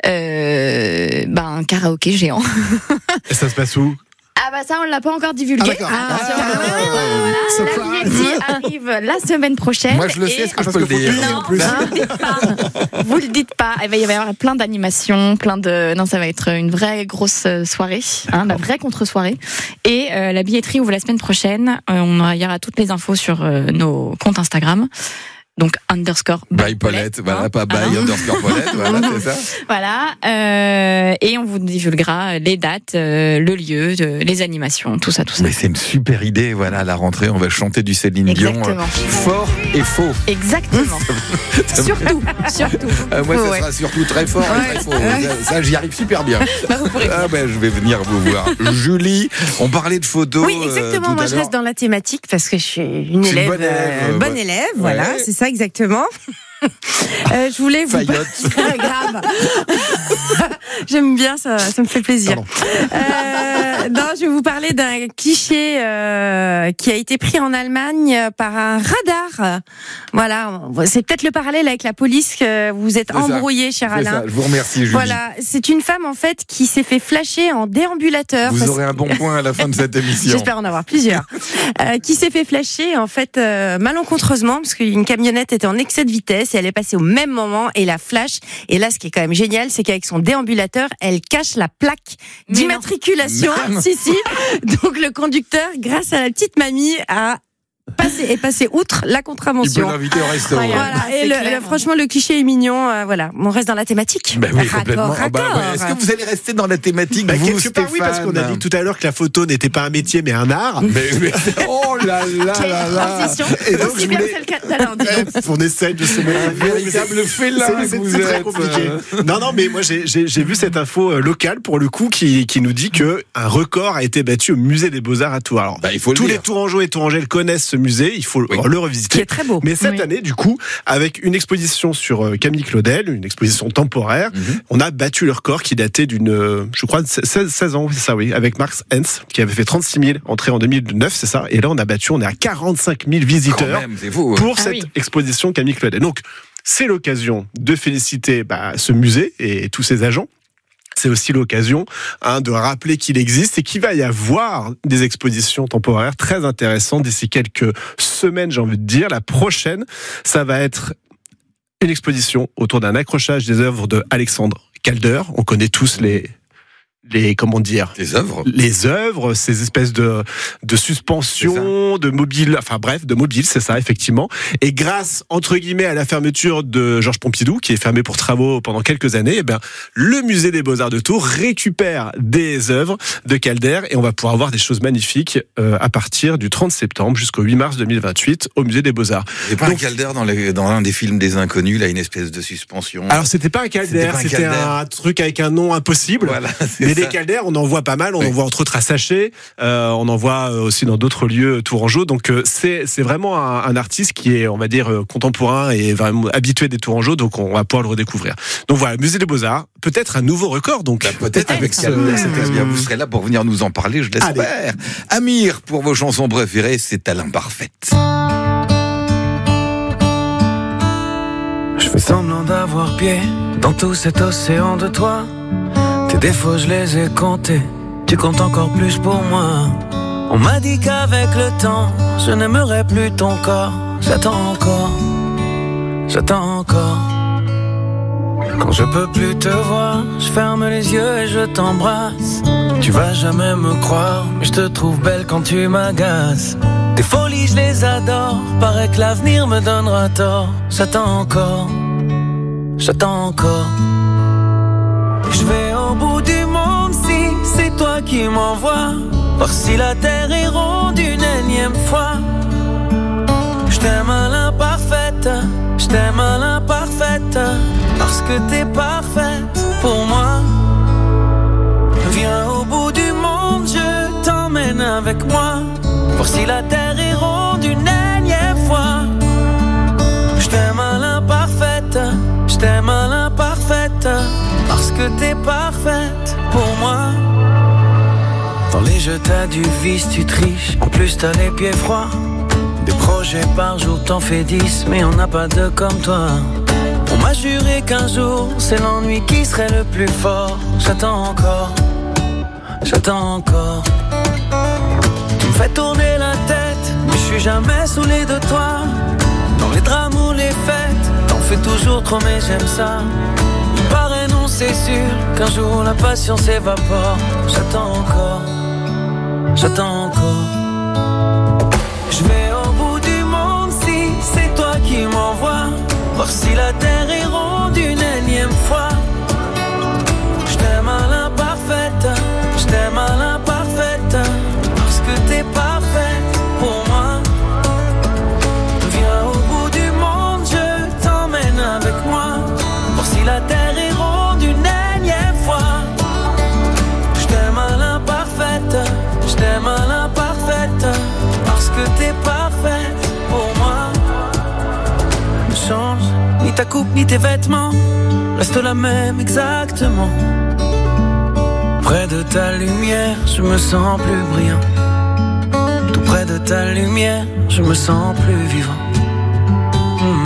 [SPEAKER 13] euh, bah, un karaoké géant.
[SPEAKER 11] Et ça se passe où?
[SPEAKER 13] Ah bah ça on l'a pas encore divulgué.
[SPEAKER 11] Ah, d'accord.
[SPEAKER 13] Attention,
[SPEAKER 11] Ah,
[SPEAKER 13] voilà,
[SPEAKER 11] surprise.
[SPEAKER 13] la billetterie arrive la semaine prochaine.
[SPEAKER 2] Moi, je le sais,
[SPEAKER 13] et-
[SPEAKER 2] est-ce que je
[SPEAKER 11] parce
[SPEAKER 2] peux le
[SPEAKER 11] qu'il faut
[SPEAKER 2] dire?
[SPEAKER 11] payer en
[SPEAKER 13] Non,
[SPEAKER 11] plus.
[SPEAKER 13] vous le dites pas. Vous le dites pas. Il va y avoir plein d'animations, plein de. Non, ça va être une vraie grosse euh, soirée, hein, la vraie contre-soirée. Et euh, la billetterie ouvre la semaine prochaine. Euh, on aura, il y aura toutes les infos sur euh, nos comptes Instagram. Donc underscore
[SPEAKER 2] By Paulette, voilà,
[SPEAKER 13] hein.
[SPEAKER 2] pas by
[SPEAKER 13] Hein.
[SPEAKER 2] underscore Paulette, voilà, c'est ça.
[SPEAKER 13] Voilà. euh, et on vous divulguera les dates, euh, le lieu, de- les animations, tout ça, tout ça.
[SPEAKER 2] Mais c'est une super idée, voilà, à la rentrée, on va chanter du Céline Dion.
[SPEAKER 13] Exactement.
[SPEAKER 2] euh, Fort et faux.
[SPEAKER 13] Exactement. surtout, surtout.
[SPEAKER 2] Euh, moi, ça
[SPEAKER 13] Ouais.
[SPEAKER 2] sera surtout très fort et très faux. Ça, ça, j'y arrive super bien.
[SPEAKER 13] Bah, vous pourrez
[SPEAKER 2] Ah ben, je vais venir vous voir. Julie, on parlait de photos.
[SPEAKER 16] Oui, exactement.
[SPEAKER 2] euh, tout
[SPEAKER 16] Moi,
[SPEAKER 2] à
[SPEAKER 16] je
[SPEAKER 2] l'heure.
[SPEAKER 16] reste dans la thématique parce que je suis une
[SPEAKER 2] C'est une
[SPEAKER 16] élève,
[SPEAKER 2] bonne élève,
[SPEAKER 16] euh,
[SPEAKER 2] euh,
[SPEAKER 16] bonne
[SPEAKER 2] ouais.
[SPEAKER 16] élève. Voilà,
[SPEAKER 2] Ouais.
[SPEAKER 16] c'est ça exactement. Euh, je voulais vous
[SPEAKER 2] Faillotte.
[SPEAKER 16] grave. J'aime bien ça, ça me fait plaisir. Euh, non, je vais vous parler d'un cliché euh, qui a été pris en Allemagne par un radar. Voilà, c'est peut-être le parallèle avec la police que vous êtes
[SPEAKER 2] C'est ça.
[SPEAKER 16] embrouillé, cher
[SPEAKER 2] C'est
[SPEAKER 16] Alain.
[SPEAKER 2] ça. Je vous remercie, Julie.
[SPEAKER 16] Voilà, c'est une femme en fait qui s'est fait flasher en déambulateur.
[SPEAKER 2] Vous
[SPEAKER 16] parce-
[SPEAKER 2] aurez un bon point à la fin de cette émission.
[SPEAKER 16] J'espère en avoir plusieurs. Euh, qui s'est fait flasher en fait euh, malencontreusement parce qu'une camionnette était en excès de vitesse et elle est passée au même moment et la flash. Et là, ce qui est quand même génial, c'est qu'avec son déambulateur, elle cache la plaque d'immatriculation.
[SPEAKER 2] non.
[SPEAKER 16] Si si. Donc le conducteur, grâce à la petite mamie, a passé est passé outre la
[SPEAKER 2] Il peut
[SPEAKER 16] contravention.
[SPEAKER 2] l'inviter au restaurant.
[SPEAKER 16] Voilà, et
[SPEAKER 13] C'est
[SPEAKER 16] le,
[SPEAKER 13] clair.
[SPEAKER 16] le- franchement, le cliché est mignon. euh, voilà, on reste dans la thématique.
[SPEAKER 2] Ben oui,
[SPEAKER 16] Raccord,
[SPEAKER 2] complètement. Ah bah,
[SPEAKER 16] raccord.
[SPEAKER 2] ouais. Est-ce que vous allez rester dans la thématique,
[SPEAKER 11] Bah,
[SPEAKER 2] vous,
[SPEAKER 11] quelque part, oui, parce
[SPEAKER 2] Stéphane
[SPEAKER 11] qu'on a dit tout à l'heure que la photo n'était pas un métier, mais un art.
[SPEAKER 2] Mais, mais- oh là là là là.
[SPEAKER 13] Transition.
[SPEAKER 11] Et donc,
[SPEAKER 13] Aussi
[SPEAKER 11] je
[SPEAKER 13] bien que
[SPEAKER 11] voulais-
[SPEAKER 13] celle de talent, dis donc.
[SPEAKER 11] On essaye de se mettre
[SPEAKER 2] Un véritable félin
[SPEAKER 11] C'est-
[SPEAKER 2] que
[SPEAKER 11] c'est-
[SPEAKER 2] vous
[SPEAKER 11] c'est très
[SPEAKER 2] êtes.
[SPEAKER 11] compliqué. Non, non, mais moi j'ai j'ai- j'ai vu cette info euh, locale pour le coup qui, qui nous dit que un record a été battu au musée des Beaux-Arts à Tours. Alors,
[SPEAKER 2] Bah, il faut le
[SPEAKER 11] tous
[SPEAKER 2] dire.
[SPEAKER 11] les Tourangeaux et Tourangelles connaissent ce musée, il faut
[SPEAKER 2] Oui.
[SPEAKER 11] le revisiter.
[SPEAKER 16] Qui est très beau.
[SPEAKER 11] Mais cette
[SPEAKER 13] Oui.
[SPEAKER 11] année, du coup, avec une exposition sur euh, Camille Claudel, une exposition temporaire,
[SPEAKER 2] Mhm.
[SPEAKER 11] on a battu le record qui datait d'une, euh, je crois, de seize, seize ans, c'est ça, oui, avec Max Hens, qui avait fait trente-six mille entrées en deux mille neuf, c'est ça. Et là, on a battu, on est à quarante-cinq mille
[SPEAKER 2] Quand
[SPEAKER 11] visiteurs
[SPEAKER 2] même, c'est fou.
[SPEAKER 11] pour
[SPEAKER 13] Ah
[SPEAKER 11] cette
[SPEAKER 13] oui.
[SPEAKER 11] exposition Camille Claudel. Donc, c'est l'occasion de féliciter bah, ce musée et tous ses agents. C'est aussi l'occasion hein, de rappeler qu'il existe et qu'il va y avoir des expositions temporaires très intéressantes d'ici quelques semaines, j'ai envie de dire. La prochaine, ça va être une exposition autour d'un accrochage des œuvres de Alexandre Calder. On connaît tous les... les comment dire
[SPEAKER 2] Les œuvres.
[SPEAKER 11] les œuvres, ces espèces de de suspension, de mobile, enfin bref, de mobile, c'est ça effectivement. Et grâce entre guillemets à la fermeture de Georges Pompidou, qui est fermé pour travaux pendant quelques années, eh ben le musée des Beaux-Arts de Tours récupère des œuvres de Calder et on va pouvoir voir des choses magnifiques euh, à partir du trente septembre jusqu'au huit mars deux mille vingt-huit au musée des Beaux-Arts.
[SPEAKER 2] Il n'y a pas un Calder dans, les, dans un des films des Inconnus, là, une espèce de suspension.
[SPEAKER 11] Alors c'était pas un Calder,
[SPEAKER 2] C'était pas un
[SPEAKER 11] c'était
[SPEAKER 2] Calder.
[SPEAKER 11] un truc avec un nom impossible.
[SPEAKER 2] Voilà, c'est
[SPEAKER 11] Mais des
[SPEAKER 2] Ça-
[SPEAKER 11] caldaires, on en voit pas mal. On
[SPEAKER 2] Oui.
[SPEAKER 11] en voit entre autres à Sachet. Euh, on en voit euh, aussi dans d'autres lieux tourangeaux. Donc euh, c'est c'est vraiment un, un artiste qui est, on va dire, euh, contemporain et vraiment habitué des tourangeaux. Donc on va pouvoir le redécouvrir. Donc voilà, Musée des Beaux-Arts, peut-être un nouveau record. Donc
[SPEAKER 2] Bah, peut-être avec ce,
[SPEAKER 11] Peut-être.
[SPEAKER 2] eh bien, vous serez là pour venir nous en parler, je l'espère. Amir, pour vos chansons préférées, c'est à l'imparfaite.
[SPEAKER 12] Je fais semblant d'avoir pied dans tout cet océan de toi. Tes défauts je les ai comptés, tu comptes encore plus pour moi. On m'a dit qu'avec le temps je n'aimerais plus ton corps. J'attends encore, j'attends encore. Quand je peux plus te voir, je ferme les yeux et je t'embrasse. Tu vas jamais me croire, mais je te trouve belle quand tu m'agaces. Tes folies je les adore, paraît que l'avenir me donnera tort. J'attends encore, j'attends encore. Je vais au bout du monde si c'est toi qui m'envoies. Voir si la terre est ronde une énième fois. Je t'aime à l'imparfaite, je t'aime à l'imparfaite. Parce que t'es parfaite pour moi. Viens au bout du monde, je t'emmène avec moi. Voir si la terre est ronde une énième fois. Je t'aime à l'imparfaite, je t'aime à l'imparfaite. Parce que t'es parfaite pour moi. Dans les jeux t'as du vice, tu triches. En plus t'as les pieds froids. Des projets par jour t'en fais dix, mais on n'a pas de comme toi. On m'a juré qu'un jour c'est l'ennui qui serait le plus fort. J'attends encore, j'attends encore. Tu me fais tourner la tête, mais je suis jamais saoulé de toi. Dans les drames ou les fêtes, t'en fais toujours trop mais j'aime ça. Il paraît non c'est sûr qu'un jour la passion s'évapore. J'attends encore, j'attends encore. Je vais au bout du monde si c'est toi qui m'envoies. Voir si la terre est ronde une énième fois. Je t'aime à l'imparfaite, je t'aime à l'imparfaite. Parce que t'es parfaite pour moi. Viens au bout du monde, je t'emmène avec moi. Voir si la terre est ronde une énième fois. Je t'aime à l'imparfaite, je t'aime à l'imparfaite. Parce que t'es parfaite pour moi. Ne change ni ta coupe ni tes vêtements, reste la même exactement. Près de ta lumière, je me sens plus brillant. Tout près de ta lumière, je me sens plus vivant. Mmh.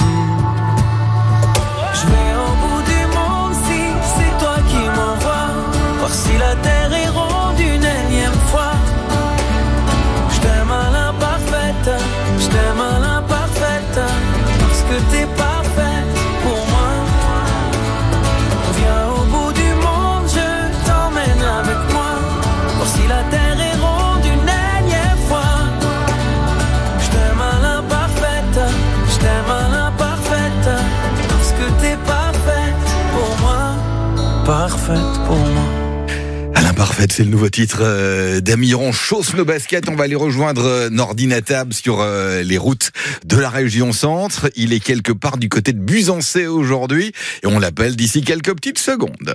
[SPEAKER 12] Je vais au bout du monde si c'est toi qui m'envoies. Voir si la terre est ronde une énième fois. Je t'aime à l'imparfaite, je t'aime à l'imparfaite. Parce que t'es parfaite pour moi. Viens au bout du monde, je t'emmène avec moi. Voir si la terre est ronde une énième fois. Je t'aime à l'imparfaite, je t'aime à l'imparfaite. Parce que t'es parfaite pour moi. Parfaite pour moi.
[SPEAKER 2] À l'imparfaite, c'est le nouveau titre euh, d'Amir. On chausse nos baskets, on va aller rejoindre euh, Nordinatab sur euh, les routes de la région centre. Il est quelque part du côté de Buzancais aujourd'hui et on l'appelle d'ici quelques petites secondes.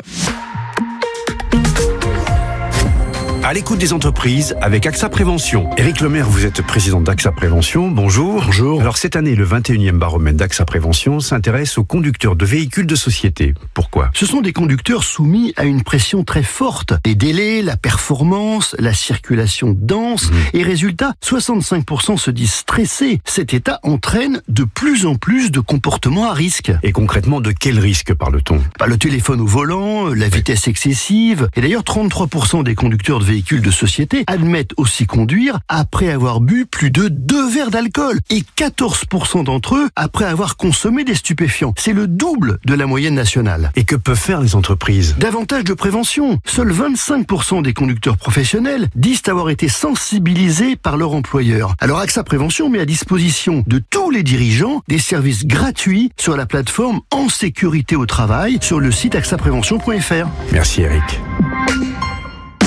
[SPEAKER 5] À l'écoute des entreprises avec AXA Prévention. Éric Lemaire, vous êtes président d'AXA Prévention. Bonjour.
[SPEAKER 6] Bonjour.
[SPEAKER 5] Alors cette année, le vingt et unième baromètre d'AXA Prévention s'intéresse aux conducteurs de véhicules de société. Pourquoi ?
[SPEAKER 6] Ce sont des conducteurs soumis à une pression très forte. Les délais, la performance, la circulation dense. Mmh. Et résultat, soixante-cinq pour cent se disent stressés. Cet état entraîne de plus en plus de comportements à risque.
[SPEAKER 5] Et concrètement, de quel risque parle-t-on ?
[SPEAKER 6] Bah, le téléphone au volant, la vitesse excessive. Et d'ailleurs, trente-trois pour cent des conducteurs de véhicules de société admettent aussi conduire après avoir bu plus de deux verres d'alcool. Et quatorze pour cent d'entre eux après avoir consommé des stupéfiants. C'est le double de la moyenne nationale.
[SPEAKER 5] Et que peuvent faire les entreprises ?
[SPEAKER 6] Davantage de prévention. Seuls vingt-cinq pour cent des conducteurs professionnels disent avoir été sensibilisés par leur employeur. Alors AXA Prévention met à disposition de tous les dirigeants des services gratuits sur la plateforme En Sécurité au Travail sur le site axa prévention point f r.
[SPEAKER 5] Merci Eric.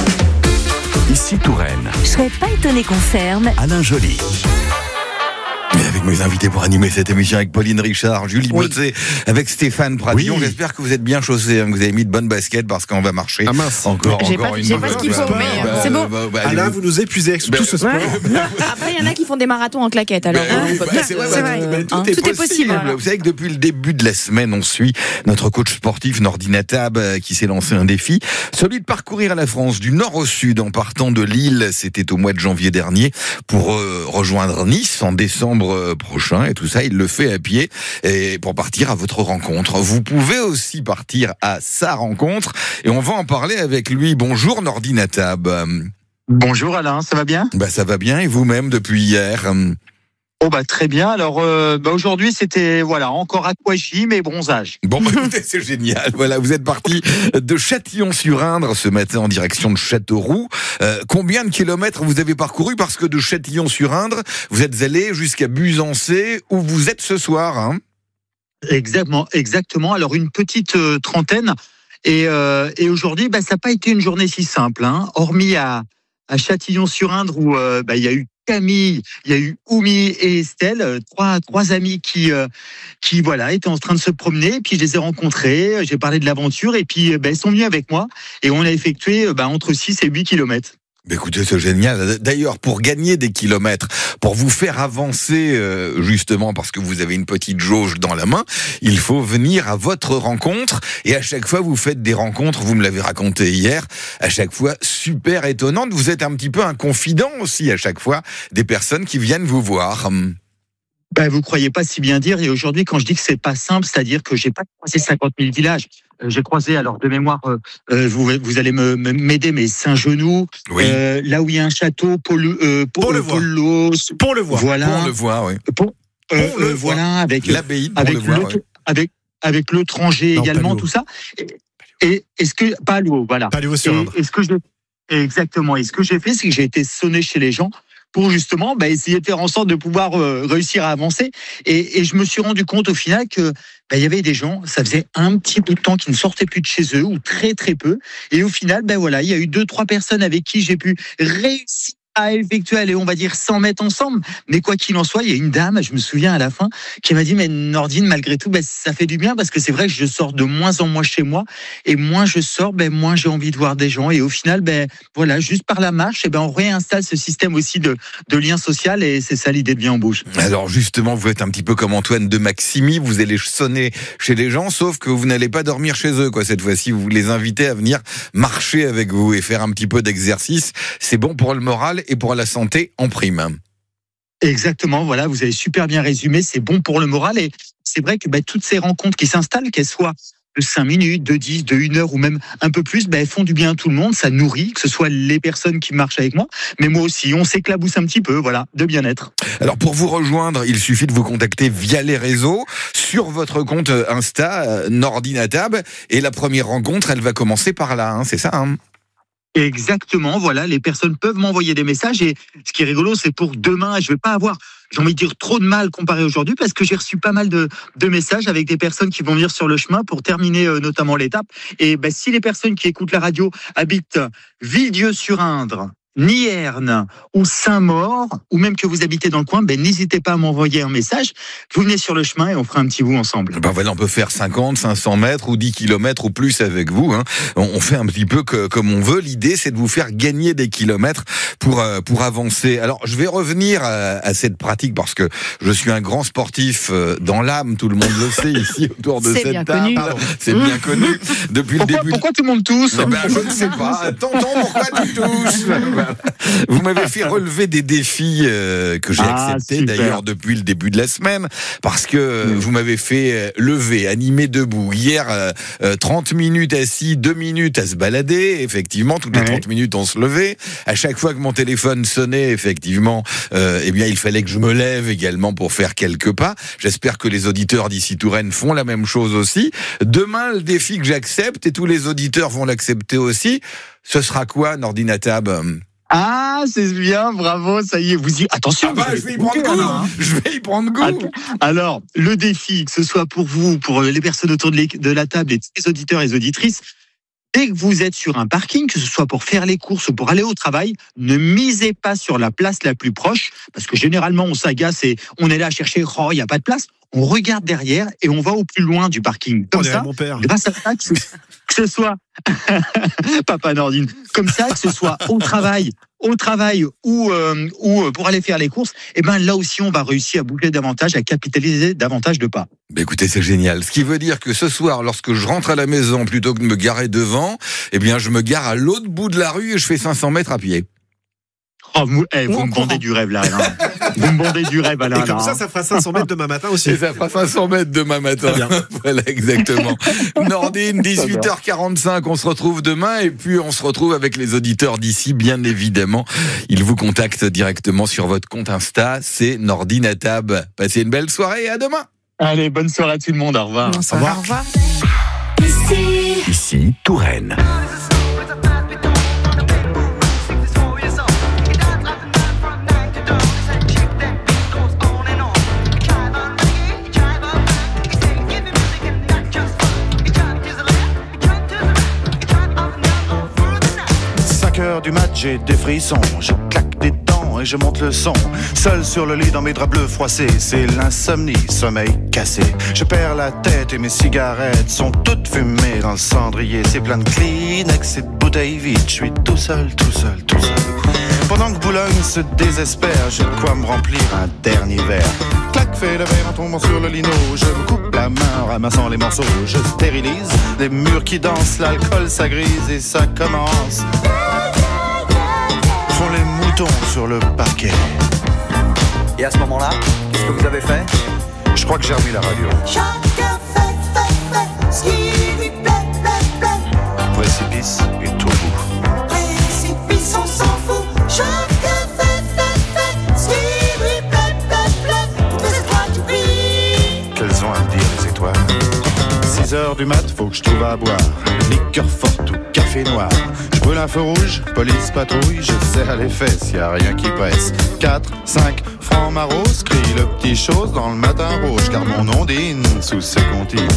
[SPEAKER 3] Ici Touraine.
[SPEAKER 8] Je serais pas étonné qu'on ferme.
[SPEAKER 3] Alain Joly.
[SPEAKER 2] Et avec mes invités pour animer cette émission avec Pauline Richard, Julie
[SPEAKER 11] Oui.
[SPEAKER 2] Motzé, avec Stéphane Pradillon.
[SPEAKER 11] Oui.
[SPEAKER 2] J'espère que vous êtes bien chaussés, hein, que vous avez mis de bonnes baskets parce qu'on va marcher.
[SPEAKER 11] Ah mince.
[SPEAKER 2] Encore,
[SPEAKER 16] J'ai
[SPEAKER 2] encore
[SPEAKER 16] pas-
[SPEAKER 2] une
[SPEAKER 16] j'ai pas
[SPEAKER 2] nouvelle
[SPEAKER 16] ce qu'il faut,
[SPEAKER 2] fois.
[SPEAKER 16] mais,
[SPEAKER 2] Bah,
[SPEAKER 16] c'est bon.
[SPEAKER 2] bah, bah,
[SPEAKER 11] Ah
[SPEAKER 2] allez,
[SPEAKER 11] là,
[SPEAKER 2] vous-
[SPEAKER 11] vous nous épuisez avec
[SPEAKER 2] Ben,
[SPEAKER 11] tout ce sport.
[SPEAKER 13] Après, il y en a qui font des marathons en claquettes. Alors,
[SPEAKER 2] Ben
[SPEAKER 13] hein,
[SPEAKER 2] oui,
[SPEAKER 13] on peut
[SPEAKER 2] bah,
[SPEAKER 13] pas-
[SPEAKER 2] c'est vrai,
[SPEAKER 16] c'est
[SPEAKER 2] bah,
[SPEAKER 16] vrai.
[SPEAKER 2] bah,
[SPEAKER 11] Tout
[SPEAKER 2] tout,
[SPEAKER 11] est
[SPEAKER 2] est
[SPEAKER 16] possible,
[SPEAKER 2] possible.
[SPEAKER 16] voilà.
[SPEAKER 2] Vous savez que depuis le début de la semaine, on suit notre coach sportif Nordi Natab euh, qui s'est lancé un défi, celui de parcourir la France du nord au sud en partant de Lille. C'était au mois de janvier dernier pour euh, rejoindre Nice en décembre euh, prochain. Et tout ça, il le fait à pied et pour partir à votre rencontre. Vous pouvez aussi partir à sa rencontre et on va en parler avec lui. Bonjour Nordi Natab.
[SPEAKER 17] Bonjour Alain, ça va bien?
[SPEAKER 2] Bah ça va bien et vous-même depuis hier?
[SPEAKER 17] Oh bah très bien. Alors euh, bah aujourd'hui c'était voilà encore aquagym et bronzage.
[SPEAKER 2] Bon, bah, écoutez, c'est génial. Voilà, vous êtes parti de Châtillon-sur-Indre ce matin en direction de Châteauroux. Euh, combien de kilomètres vous avez parcouru? Parce que de Châtillon-sur-Indre, vous êtes allé jusqu'à Buzancé où vous êtes ce soir. Hein.
[SPEAKER 17] Exactement, exactement. Alors une petite euh, trentaine. Et, euh, et aujourd'hui, bah, ça n'a pas été une journée si simple. Hein. Hormis à, à Châtillon-sur-Indre où euh, bah, il y a eu Camille, il y a eu Oumi et Estelle, euh, trois trois amis qui euh, qui voilà étaient en train de se promener. Puis je les ai rencontrés, j'ai parlé de l'aventure et puis bah, ils sont venus avec moi et on a effectué bah, entre six et huit kilomètres.
[SPEAKER 2] Bah, écoutez, c'est génial. D'ailleurs, pour gagner des kilomètres, pour vous faire avancer, euh, justement, parce que vous avez une petite jauge dans la main, il faut venir à votre rencontre. Et à chaque fois, vous faites des rencontres, vous me l'avez raconté hier, à chaque fois super étonnantes. Vous êtes un petit peu un confident aussi à chaque fois des personnes qui viennent vous voir.
[SPEAKER 17] Ben, vous croyez pas si bien dire. Et aujourd'hui, quand je dis que c'est pas simple, c'est-à-dire que j'ai pas croisé cinquante mille villages. Euh, j'ai croisé, alors de mémoire, euh, euh, vous, vous allez me, me- m'aider, mais Saint-Genoux,
[SPEAKER 2] Oui.
[SPEAKER 17] euh, là où il y a un château, Paul, euh, Paul,
[SPEAKER 11] Pont-le-Voix.
[SPEAKER 17] Paulos,
[SPEAKER 11] Pont-le-Voix.
[SPEAKER 17] voilà,
[SPEAKER 2] On le voit, oui.
[SPEAKER 17] Pont- euh,
[SPEAKER 11] Pont-le-Voix.
[SPEAKER 17] euh, voilà, avec
[SPEAKER 2] L'abbaye de
[SPEAKER 17] avec
[SPEAKER 2] Pont-le-Voix,
[SPEAKER 17] le,
[SPEAKER 2] oui.
[SPEAKER 17] avec avec le Tranger
[SPEAKER 11] Non,
[SPEAKER 17] également,
[SPEAKER 11] Paléo.
[SPEAKER 17] tout ça. Et, et est-ce que pas l'eau, voilà.
[SPEAKER 11] Paléo-sur-Indre.
[SPEAKER 17] Et, est-ce que je exactement. Et ce que j'ai fait, c'est que j'ai été sonné chez les gens pour justement bah, essayer de faire en sorte de pouvoir euh, réussir à avancer. Et, et je me suis rendu compte au final que bah, il y avait des gens, ça faisait un petit bout de temps qu'ils ne sortaient plus de chez eux, ou très très peu. Et au final, ben voilà, il y a eu deux trois personnes avec qui j'ai pu réussir à effectuer, allez, on va dire cent mètres ensemble. Mais quoi qu'il en soit, il y a une dame, je me souviens à la fin, qui m'a dit, mais Nordine, malgré tout, ben, ça fait du bien parce que c'est vrai que je sors de moins en moins chez moi. Et moins je sors, ben, moins j'ai envie de voir des gens. Et au final, ben, voilà, juste par la marche, et ben, on réinstalle ce système aussi de, de lien social. Et c'est ça l'idée de Bien en Bouge.
[SPEAKER 2] Alors justement, vous êtes un petit peu comme Antoine de Maximi, vous allez sonner chez les gens, sauf que vous n'allez pas dormir chez eux, quoi. Cette fois-ci, vous les invitez à venir marcher avec vous et faire un petit peu d'exercice. C'est bon pour le moral et pour la santé en prime.
[SPEAKER 17] Exactement, voilà, vous avez super bien résumé, c'est bon pour le moral et c'est vrai que bah, toutes ces rencontres qui s'installent, qu'elles soient de cinq minutes, de dix, de une heure ou même un peu plus, bah, elles font du bien à tout le monde, ça nourrit, que ce soit les personnes qui marchent avec moi, mais moi aussi, on s'éclabousse un petit peu, voilà, de bien-être.
[SPEAKER 2] Alors pour vous rejoindre, il suffit de vous contacter via les réseaux, sur votre compte Insta, euh, Nordi Natab, et la première rencontre, elle va commencer par là, hein, c'est ça hein?
[SPEAKER 17] Exactement, voilà, les personnes peuvent m'envoyer des messages et ce qui est rigolo, c'est pour demain, je vais pas avoir, j'ai envie de dire, trop de mal comparé aujourd'hui parce que j'ai reçu pas mal de, de messages avec des personnes qui vont venir sur le chemin pour terminer euh, notamment l'étape. Et ben, si les personnes qui écoutent la radio habitent Villedieu-sur-Indre, Nierne ou Saint-Maur, ou même que vous habitez dans le coin, ben n'hésitez pas à m'envoyer un message. Vous venez sur le chemin et on fera un petit bout ensemble.
[SPEAKER 2] Ben voilà, on peut faire cinquante, cinq cents mètres ou dix kilomètres ou plus avec vous. Hein. On, on fait un petit peu que, comme on veut. L'idée, c'est de vous faire gagner des kilomètres pour euh, pour avancer. Alors, je vais revenir à, à cette pratique parce que je suis un grand sportif euh, dans l'âme. Tout le monde le sait ici autour de
[SPEAKER 16] C'est
[SPEAKER 2] cette
[SPEAKER 16] bien
[SPEAKER 2] table.
[SPEAKER 16] connu.
[SPEAKER 2] C'est bien connu depuis
[SPEAKER 17] Pourquoi,
[SPEAKER 2] le début.
[SPEAKER 17] pourquoi tout le monde tousse
[SPEAKER 2] Ben, je ne sais pas. Tonton, pourquoi tu touches? Vous m'avez fait relever des défis euh, que j'ai
[SPEAKER 17] Ah,
[SPEAKER 2] acceptés
[SPEAKER 17] super.
[SPEAKER 2] d'ailleurs depuis le début de la semaine parce que euh, vous m'avez fait euh, lever, animer debout. Hier, euh, euh, trente minutes assis, deux minutes à se balader. Effectivement, toutes les
[SPEAKER 17] Ouais.
[SPEAKER 2] trente minutes, on se levait. À chaque fois que mon téléphone sonnait, effectivement, euh, eh bien, il fallait que je me lève également pour faire quelques pas. J'espère que les auditeurs d'ici Touraine font la même chose aussi. Demain, le défi que j'accepte, et tous les auditeurs vont l'accepter aussi, ce sera quoi, Nordi Natab?
[SPEAKER 17] Ah, c'est bien, bravo, ça y est, vous y... Attention,
[SPEAKER 2] Ah bah,
[SPEAKER 17] vous
[SPEAKER 2] je vais y
[SPEAKER 17] avez
[SPEAKER 2] prendre
[SPEAKER 17] goûté,
[SPEAKER 2] goût.
[SPEAKER 17] alors, hein.
[SPEAKER 2] Je vais y prendre goût.
[SPEAKER 17] Attends. Alors, le défi, que ce soit pour vous, pour les personnes autour de l'é- de la table et tous les auditeurs et les auditrices, dès que vous êtes sur un parking, que ce soit pour faire les courses ou pour aller au travail, ne misez pas sur la place la plus proche, parce que généralement on s'agace et on est là à chercher, oh, il n'y a pas de place. On regarde derrière et on va au plus loin du parking. Comme
[SPEAKER 11] On est
[SPEAKER 17] ça,
[SPEAKER 11] à mon père.
[SPEAKER 17] grâce à ça, que ce, que ce soit Papa Nordine, comme ça, que ce soit au travail, au travail ou euh, ou pour aller faire les courses, et ben là aussi on va réussir à bouger davantage, à capitaliser davantage de pas.
[SPEAKER 2] Bah écoutez, c'est génial. Ce qui veut dire que ce soir, lorsque je rentre à la maison, plutôt que de me garer devant, eh bien, je me gare à l'autre bout de la rue et je fais cinq cents mètres à pied.
[SPEAKER 17] Oh, vous, eh, vous me bandez du rêve là, Alain. Vous me bandez du rêve, Alain.
[SPEAKER 11] Et comme
[SPEAKER 17] là,
[SPEAKER 11] ça,
[SPEAKER 17] hein.
[SPEAKER 11] ça fera cinq cents mètres demain matin aussi.
[SPEAKER 2] Et ça fera cinq cents mètres demain matin. Voilà, exactement. Nordine, dix-huit heures quarante-cinq, on se retrouve demain et puis on se retrouve avec les auditeurs d'ici, bien évidemment. Ils vous contactent directement sur votre compte Insta, c'est Nordine à Table. Passez une belle soirée et à demain.
[SPEAKER 17] Allez, bonne soirée à tout le monde, au revoir.
[SPEAKER 16] Au revoir. Au revoir.
[SPEAKER 3] Ici, Ici Touraine.
[SPEAKER 18] cinq heures du mat, j'ai des frissons, je claque des dents et je monte le son. Seul sur le lit dans mes draps bleus froissés, c'est l'insomnie, sommeil cassé. Je perds la tête et mes cigarettes sont toutes fumées dans le cendrier. C'est plein de Kleenex et de bouteilles vides, je suis tout seul, tout seul, tout seul. Pendant que Boulogne se désespère, j'ai de quoi me remplir un dernier verre. Clac, fais le verre en tombant sur le lino. Je me coupe la main en ramassant les morceaux. Je stérilise les murs qui dansent, l'alcool ça grise et ça commence. Font les moutons sur le parquet.
[SPEAKER 19] Et à ce moment-là, qu'est-ce que vous avez fait?
[SPEAKER 18] Je crois que j'ai remis la radio.
[SPEAKER 15] Chacun fait, fait, fait ce qui lui plaît, plaît, plaît.
[SPEAKER 18] Précipice et tout bout.
[SPEAKER 15] Précipice, on s'en fout. Chacun fait, fait, fait ce qui lui plaît, plaît, plaît. Toutes les étoiles du prix.
[SPEAKER 18] Qu'elles ont à me dire les étoiles. six heures du mat, faut que je trouve à boire. Liqueur forte ou café noir. Je brûle un feu rouge, police patrouille. Je serre les fesses, y a rien qui presse. quatre, cinq, francs maros. Crie le petit chose dans le matin rouge. Car mon ondine sous ses comptines.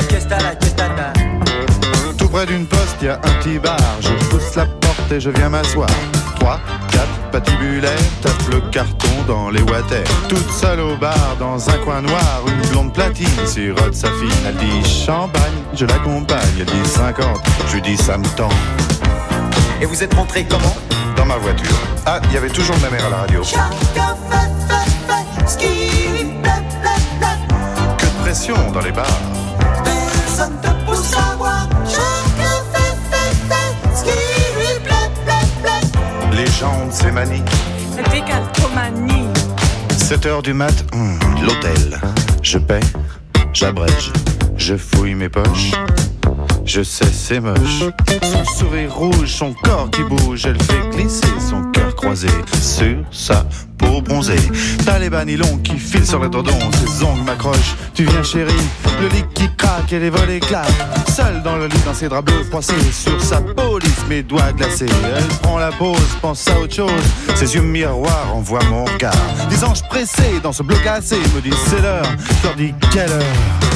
[SPEAKER 18] Tout près d'une poste, y a un petit bar. Je pousse la porte et je viens m'asseoir. trois, quatre, patibulaires. Tape le carton dans les water. Toute seule au bar, dans un coin noir. Une blonde platine sirote sa fille. Elle dit champagne, je l'accompagne. Elle dit cinquante, je lui dis ça me tend.
[SPEAKER 19] Et vous êtes rentré comment?
[SPEAKER 18] Dans ma voiture. Ah, il y avait toujours ma mère à la radio.
[SPEAKER 15] Chacun fait, fait, fait ce qui lui plaît, plaît, plaît.
[SPEAKER 18] Que de pression dans les bars.
[SPEAKER 15] Personne te pousse à boire. Chacun fait, fait, fait ce qui lui plaît, plaît, plaît.
[SPEAKER 18] Les jambes, c'est manie.
[SPEAKER 16] Décalcomanie.
[SPEAKER 18] sept heures du mat, hum, l'hôtel. Je paie, j'abrège, je fouille mes poches. Je sais, c'est moche. Son sourire rouge, son corps qui bouge. Elle fait glisser son cœur croisé sur sa peau bronzée. T'as les bas nylons qui filent sur les tendons. Ses ongles m'accrochent. Tu viens, chérie. Le lit qui craque et les volets claquent. Seule dans le lit, dans ses draps bleus froissés. Sur sa police, mes doigts glacés. Elle prend la pause, pense à autre chose. Ses yeux miroirs envoient mon regard. Des anges pressés dans ce bleu glacé. Me disent c'est l'heure. Je leur dis quelle heure.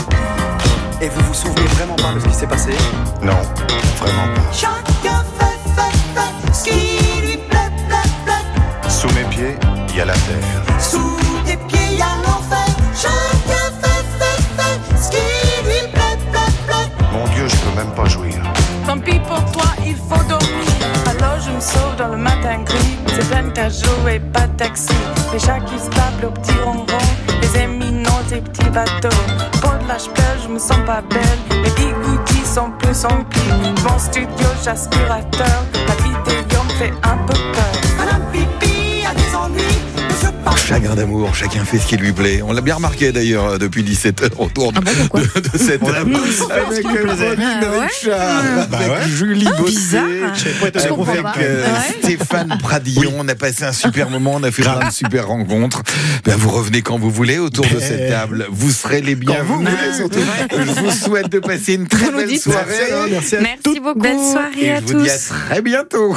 [SPEAKER 19] Et vous vous souvenez vraiment pas de ce qui s'est passé?
[SPEAKER 18] Non, vraiment pas.
[SPEAKER 15] Chacun fait, fait, fait ce qui lui plaît, plaît, plaît.
[SPEAKER 18] Sous mes pieds, il y a la terre.
[SPEAKER 15] Sous tes pieds, il y a l'enfer. Chacun fait, fait, fait ce qui lui plaît, plaît, plaît.
[SPEAKER 18] Mon Dieu, je peux même pas jouir.
[SPEAKER 16] Tant pis pour toi, il faut dormir. Alors je me sauve dans le matin gris. C'est plein de jours et pas de taxi. Les chats qui se tapent le petit ronron. Les éminents, des petits bateaux. Pour de l'âge pleure, je me sens pas belle. Les bigoudis sont plus remplis. Mon studio, j'aspirateur. La vidéo me fait un peu peur.
[SPEAKER 15] Madame Pipi a des ennuis.
[SPEAKER 2] Chagrin d'amour, chacun fait ce qui lui plaît. On l'a bien remarqué d'ailleurs depuis dix-sept heures autour de, de, de cette table. Avec Pauline Richard,
[SPEAKER 11] Bah
[SPEAKER 2] avec
[SPEAKER 11] ouais.
[SPEAKER 2] Julie Bossé,
[SPEAKER 11] Je comprends
[SPEAKER 2] avec
[SPEAKER 11] pas.
[SPEAKER 2] euh,
[SPEAKER 11] Ouais.
[SPEAKER 2] Stéphane Pradillon. On a passé un super moment, on a fait plein de super rencontres. Ben, vous revenez quand vous voulez autour de cette table. Vous serez les bienvenus.
[SPEAKER 11] vous voulez, surtout.
[SPEAKER 2] Je vous souhaite de passer une très
[SPEAKER 16] Vous nous
[SPEAKER 2] belle
[SPEAKER 16] dites.
[SPEAKER 2] soirée.
[SPEAKER 11] Merci à
[SPEAKER 16] Merci beaucoup. Belle soirée
[SPEAKER 2] Et
[SPEAKER 16] à
[SPEAKER 2] je vous dis à
[SPEAKER 16] tous.
[SPEAKER 2] très bientôt.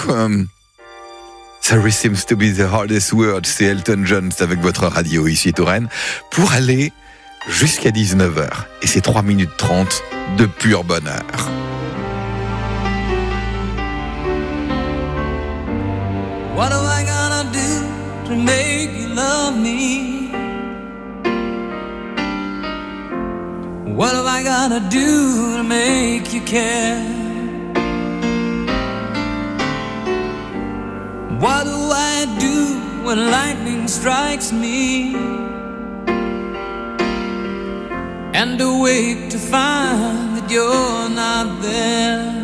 [SPEAKER 2] Sorry seems to be the hardest word. C'est Elton John avec votre radio ici Touraine pour aller jusqu'à dix-neuf heures. Et c'est trois minutes trente de pur bonheur.
[SPEAKER 15] to make you love me? What have I gotta do to make you care? What do I do when lightning strikes me? And awake to find that you're not there.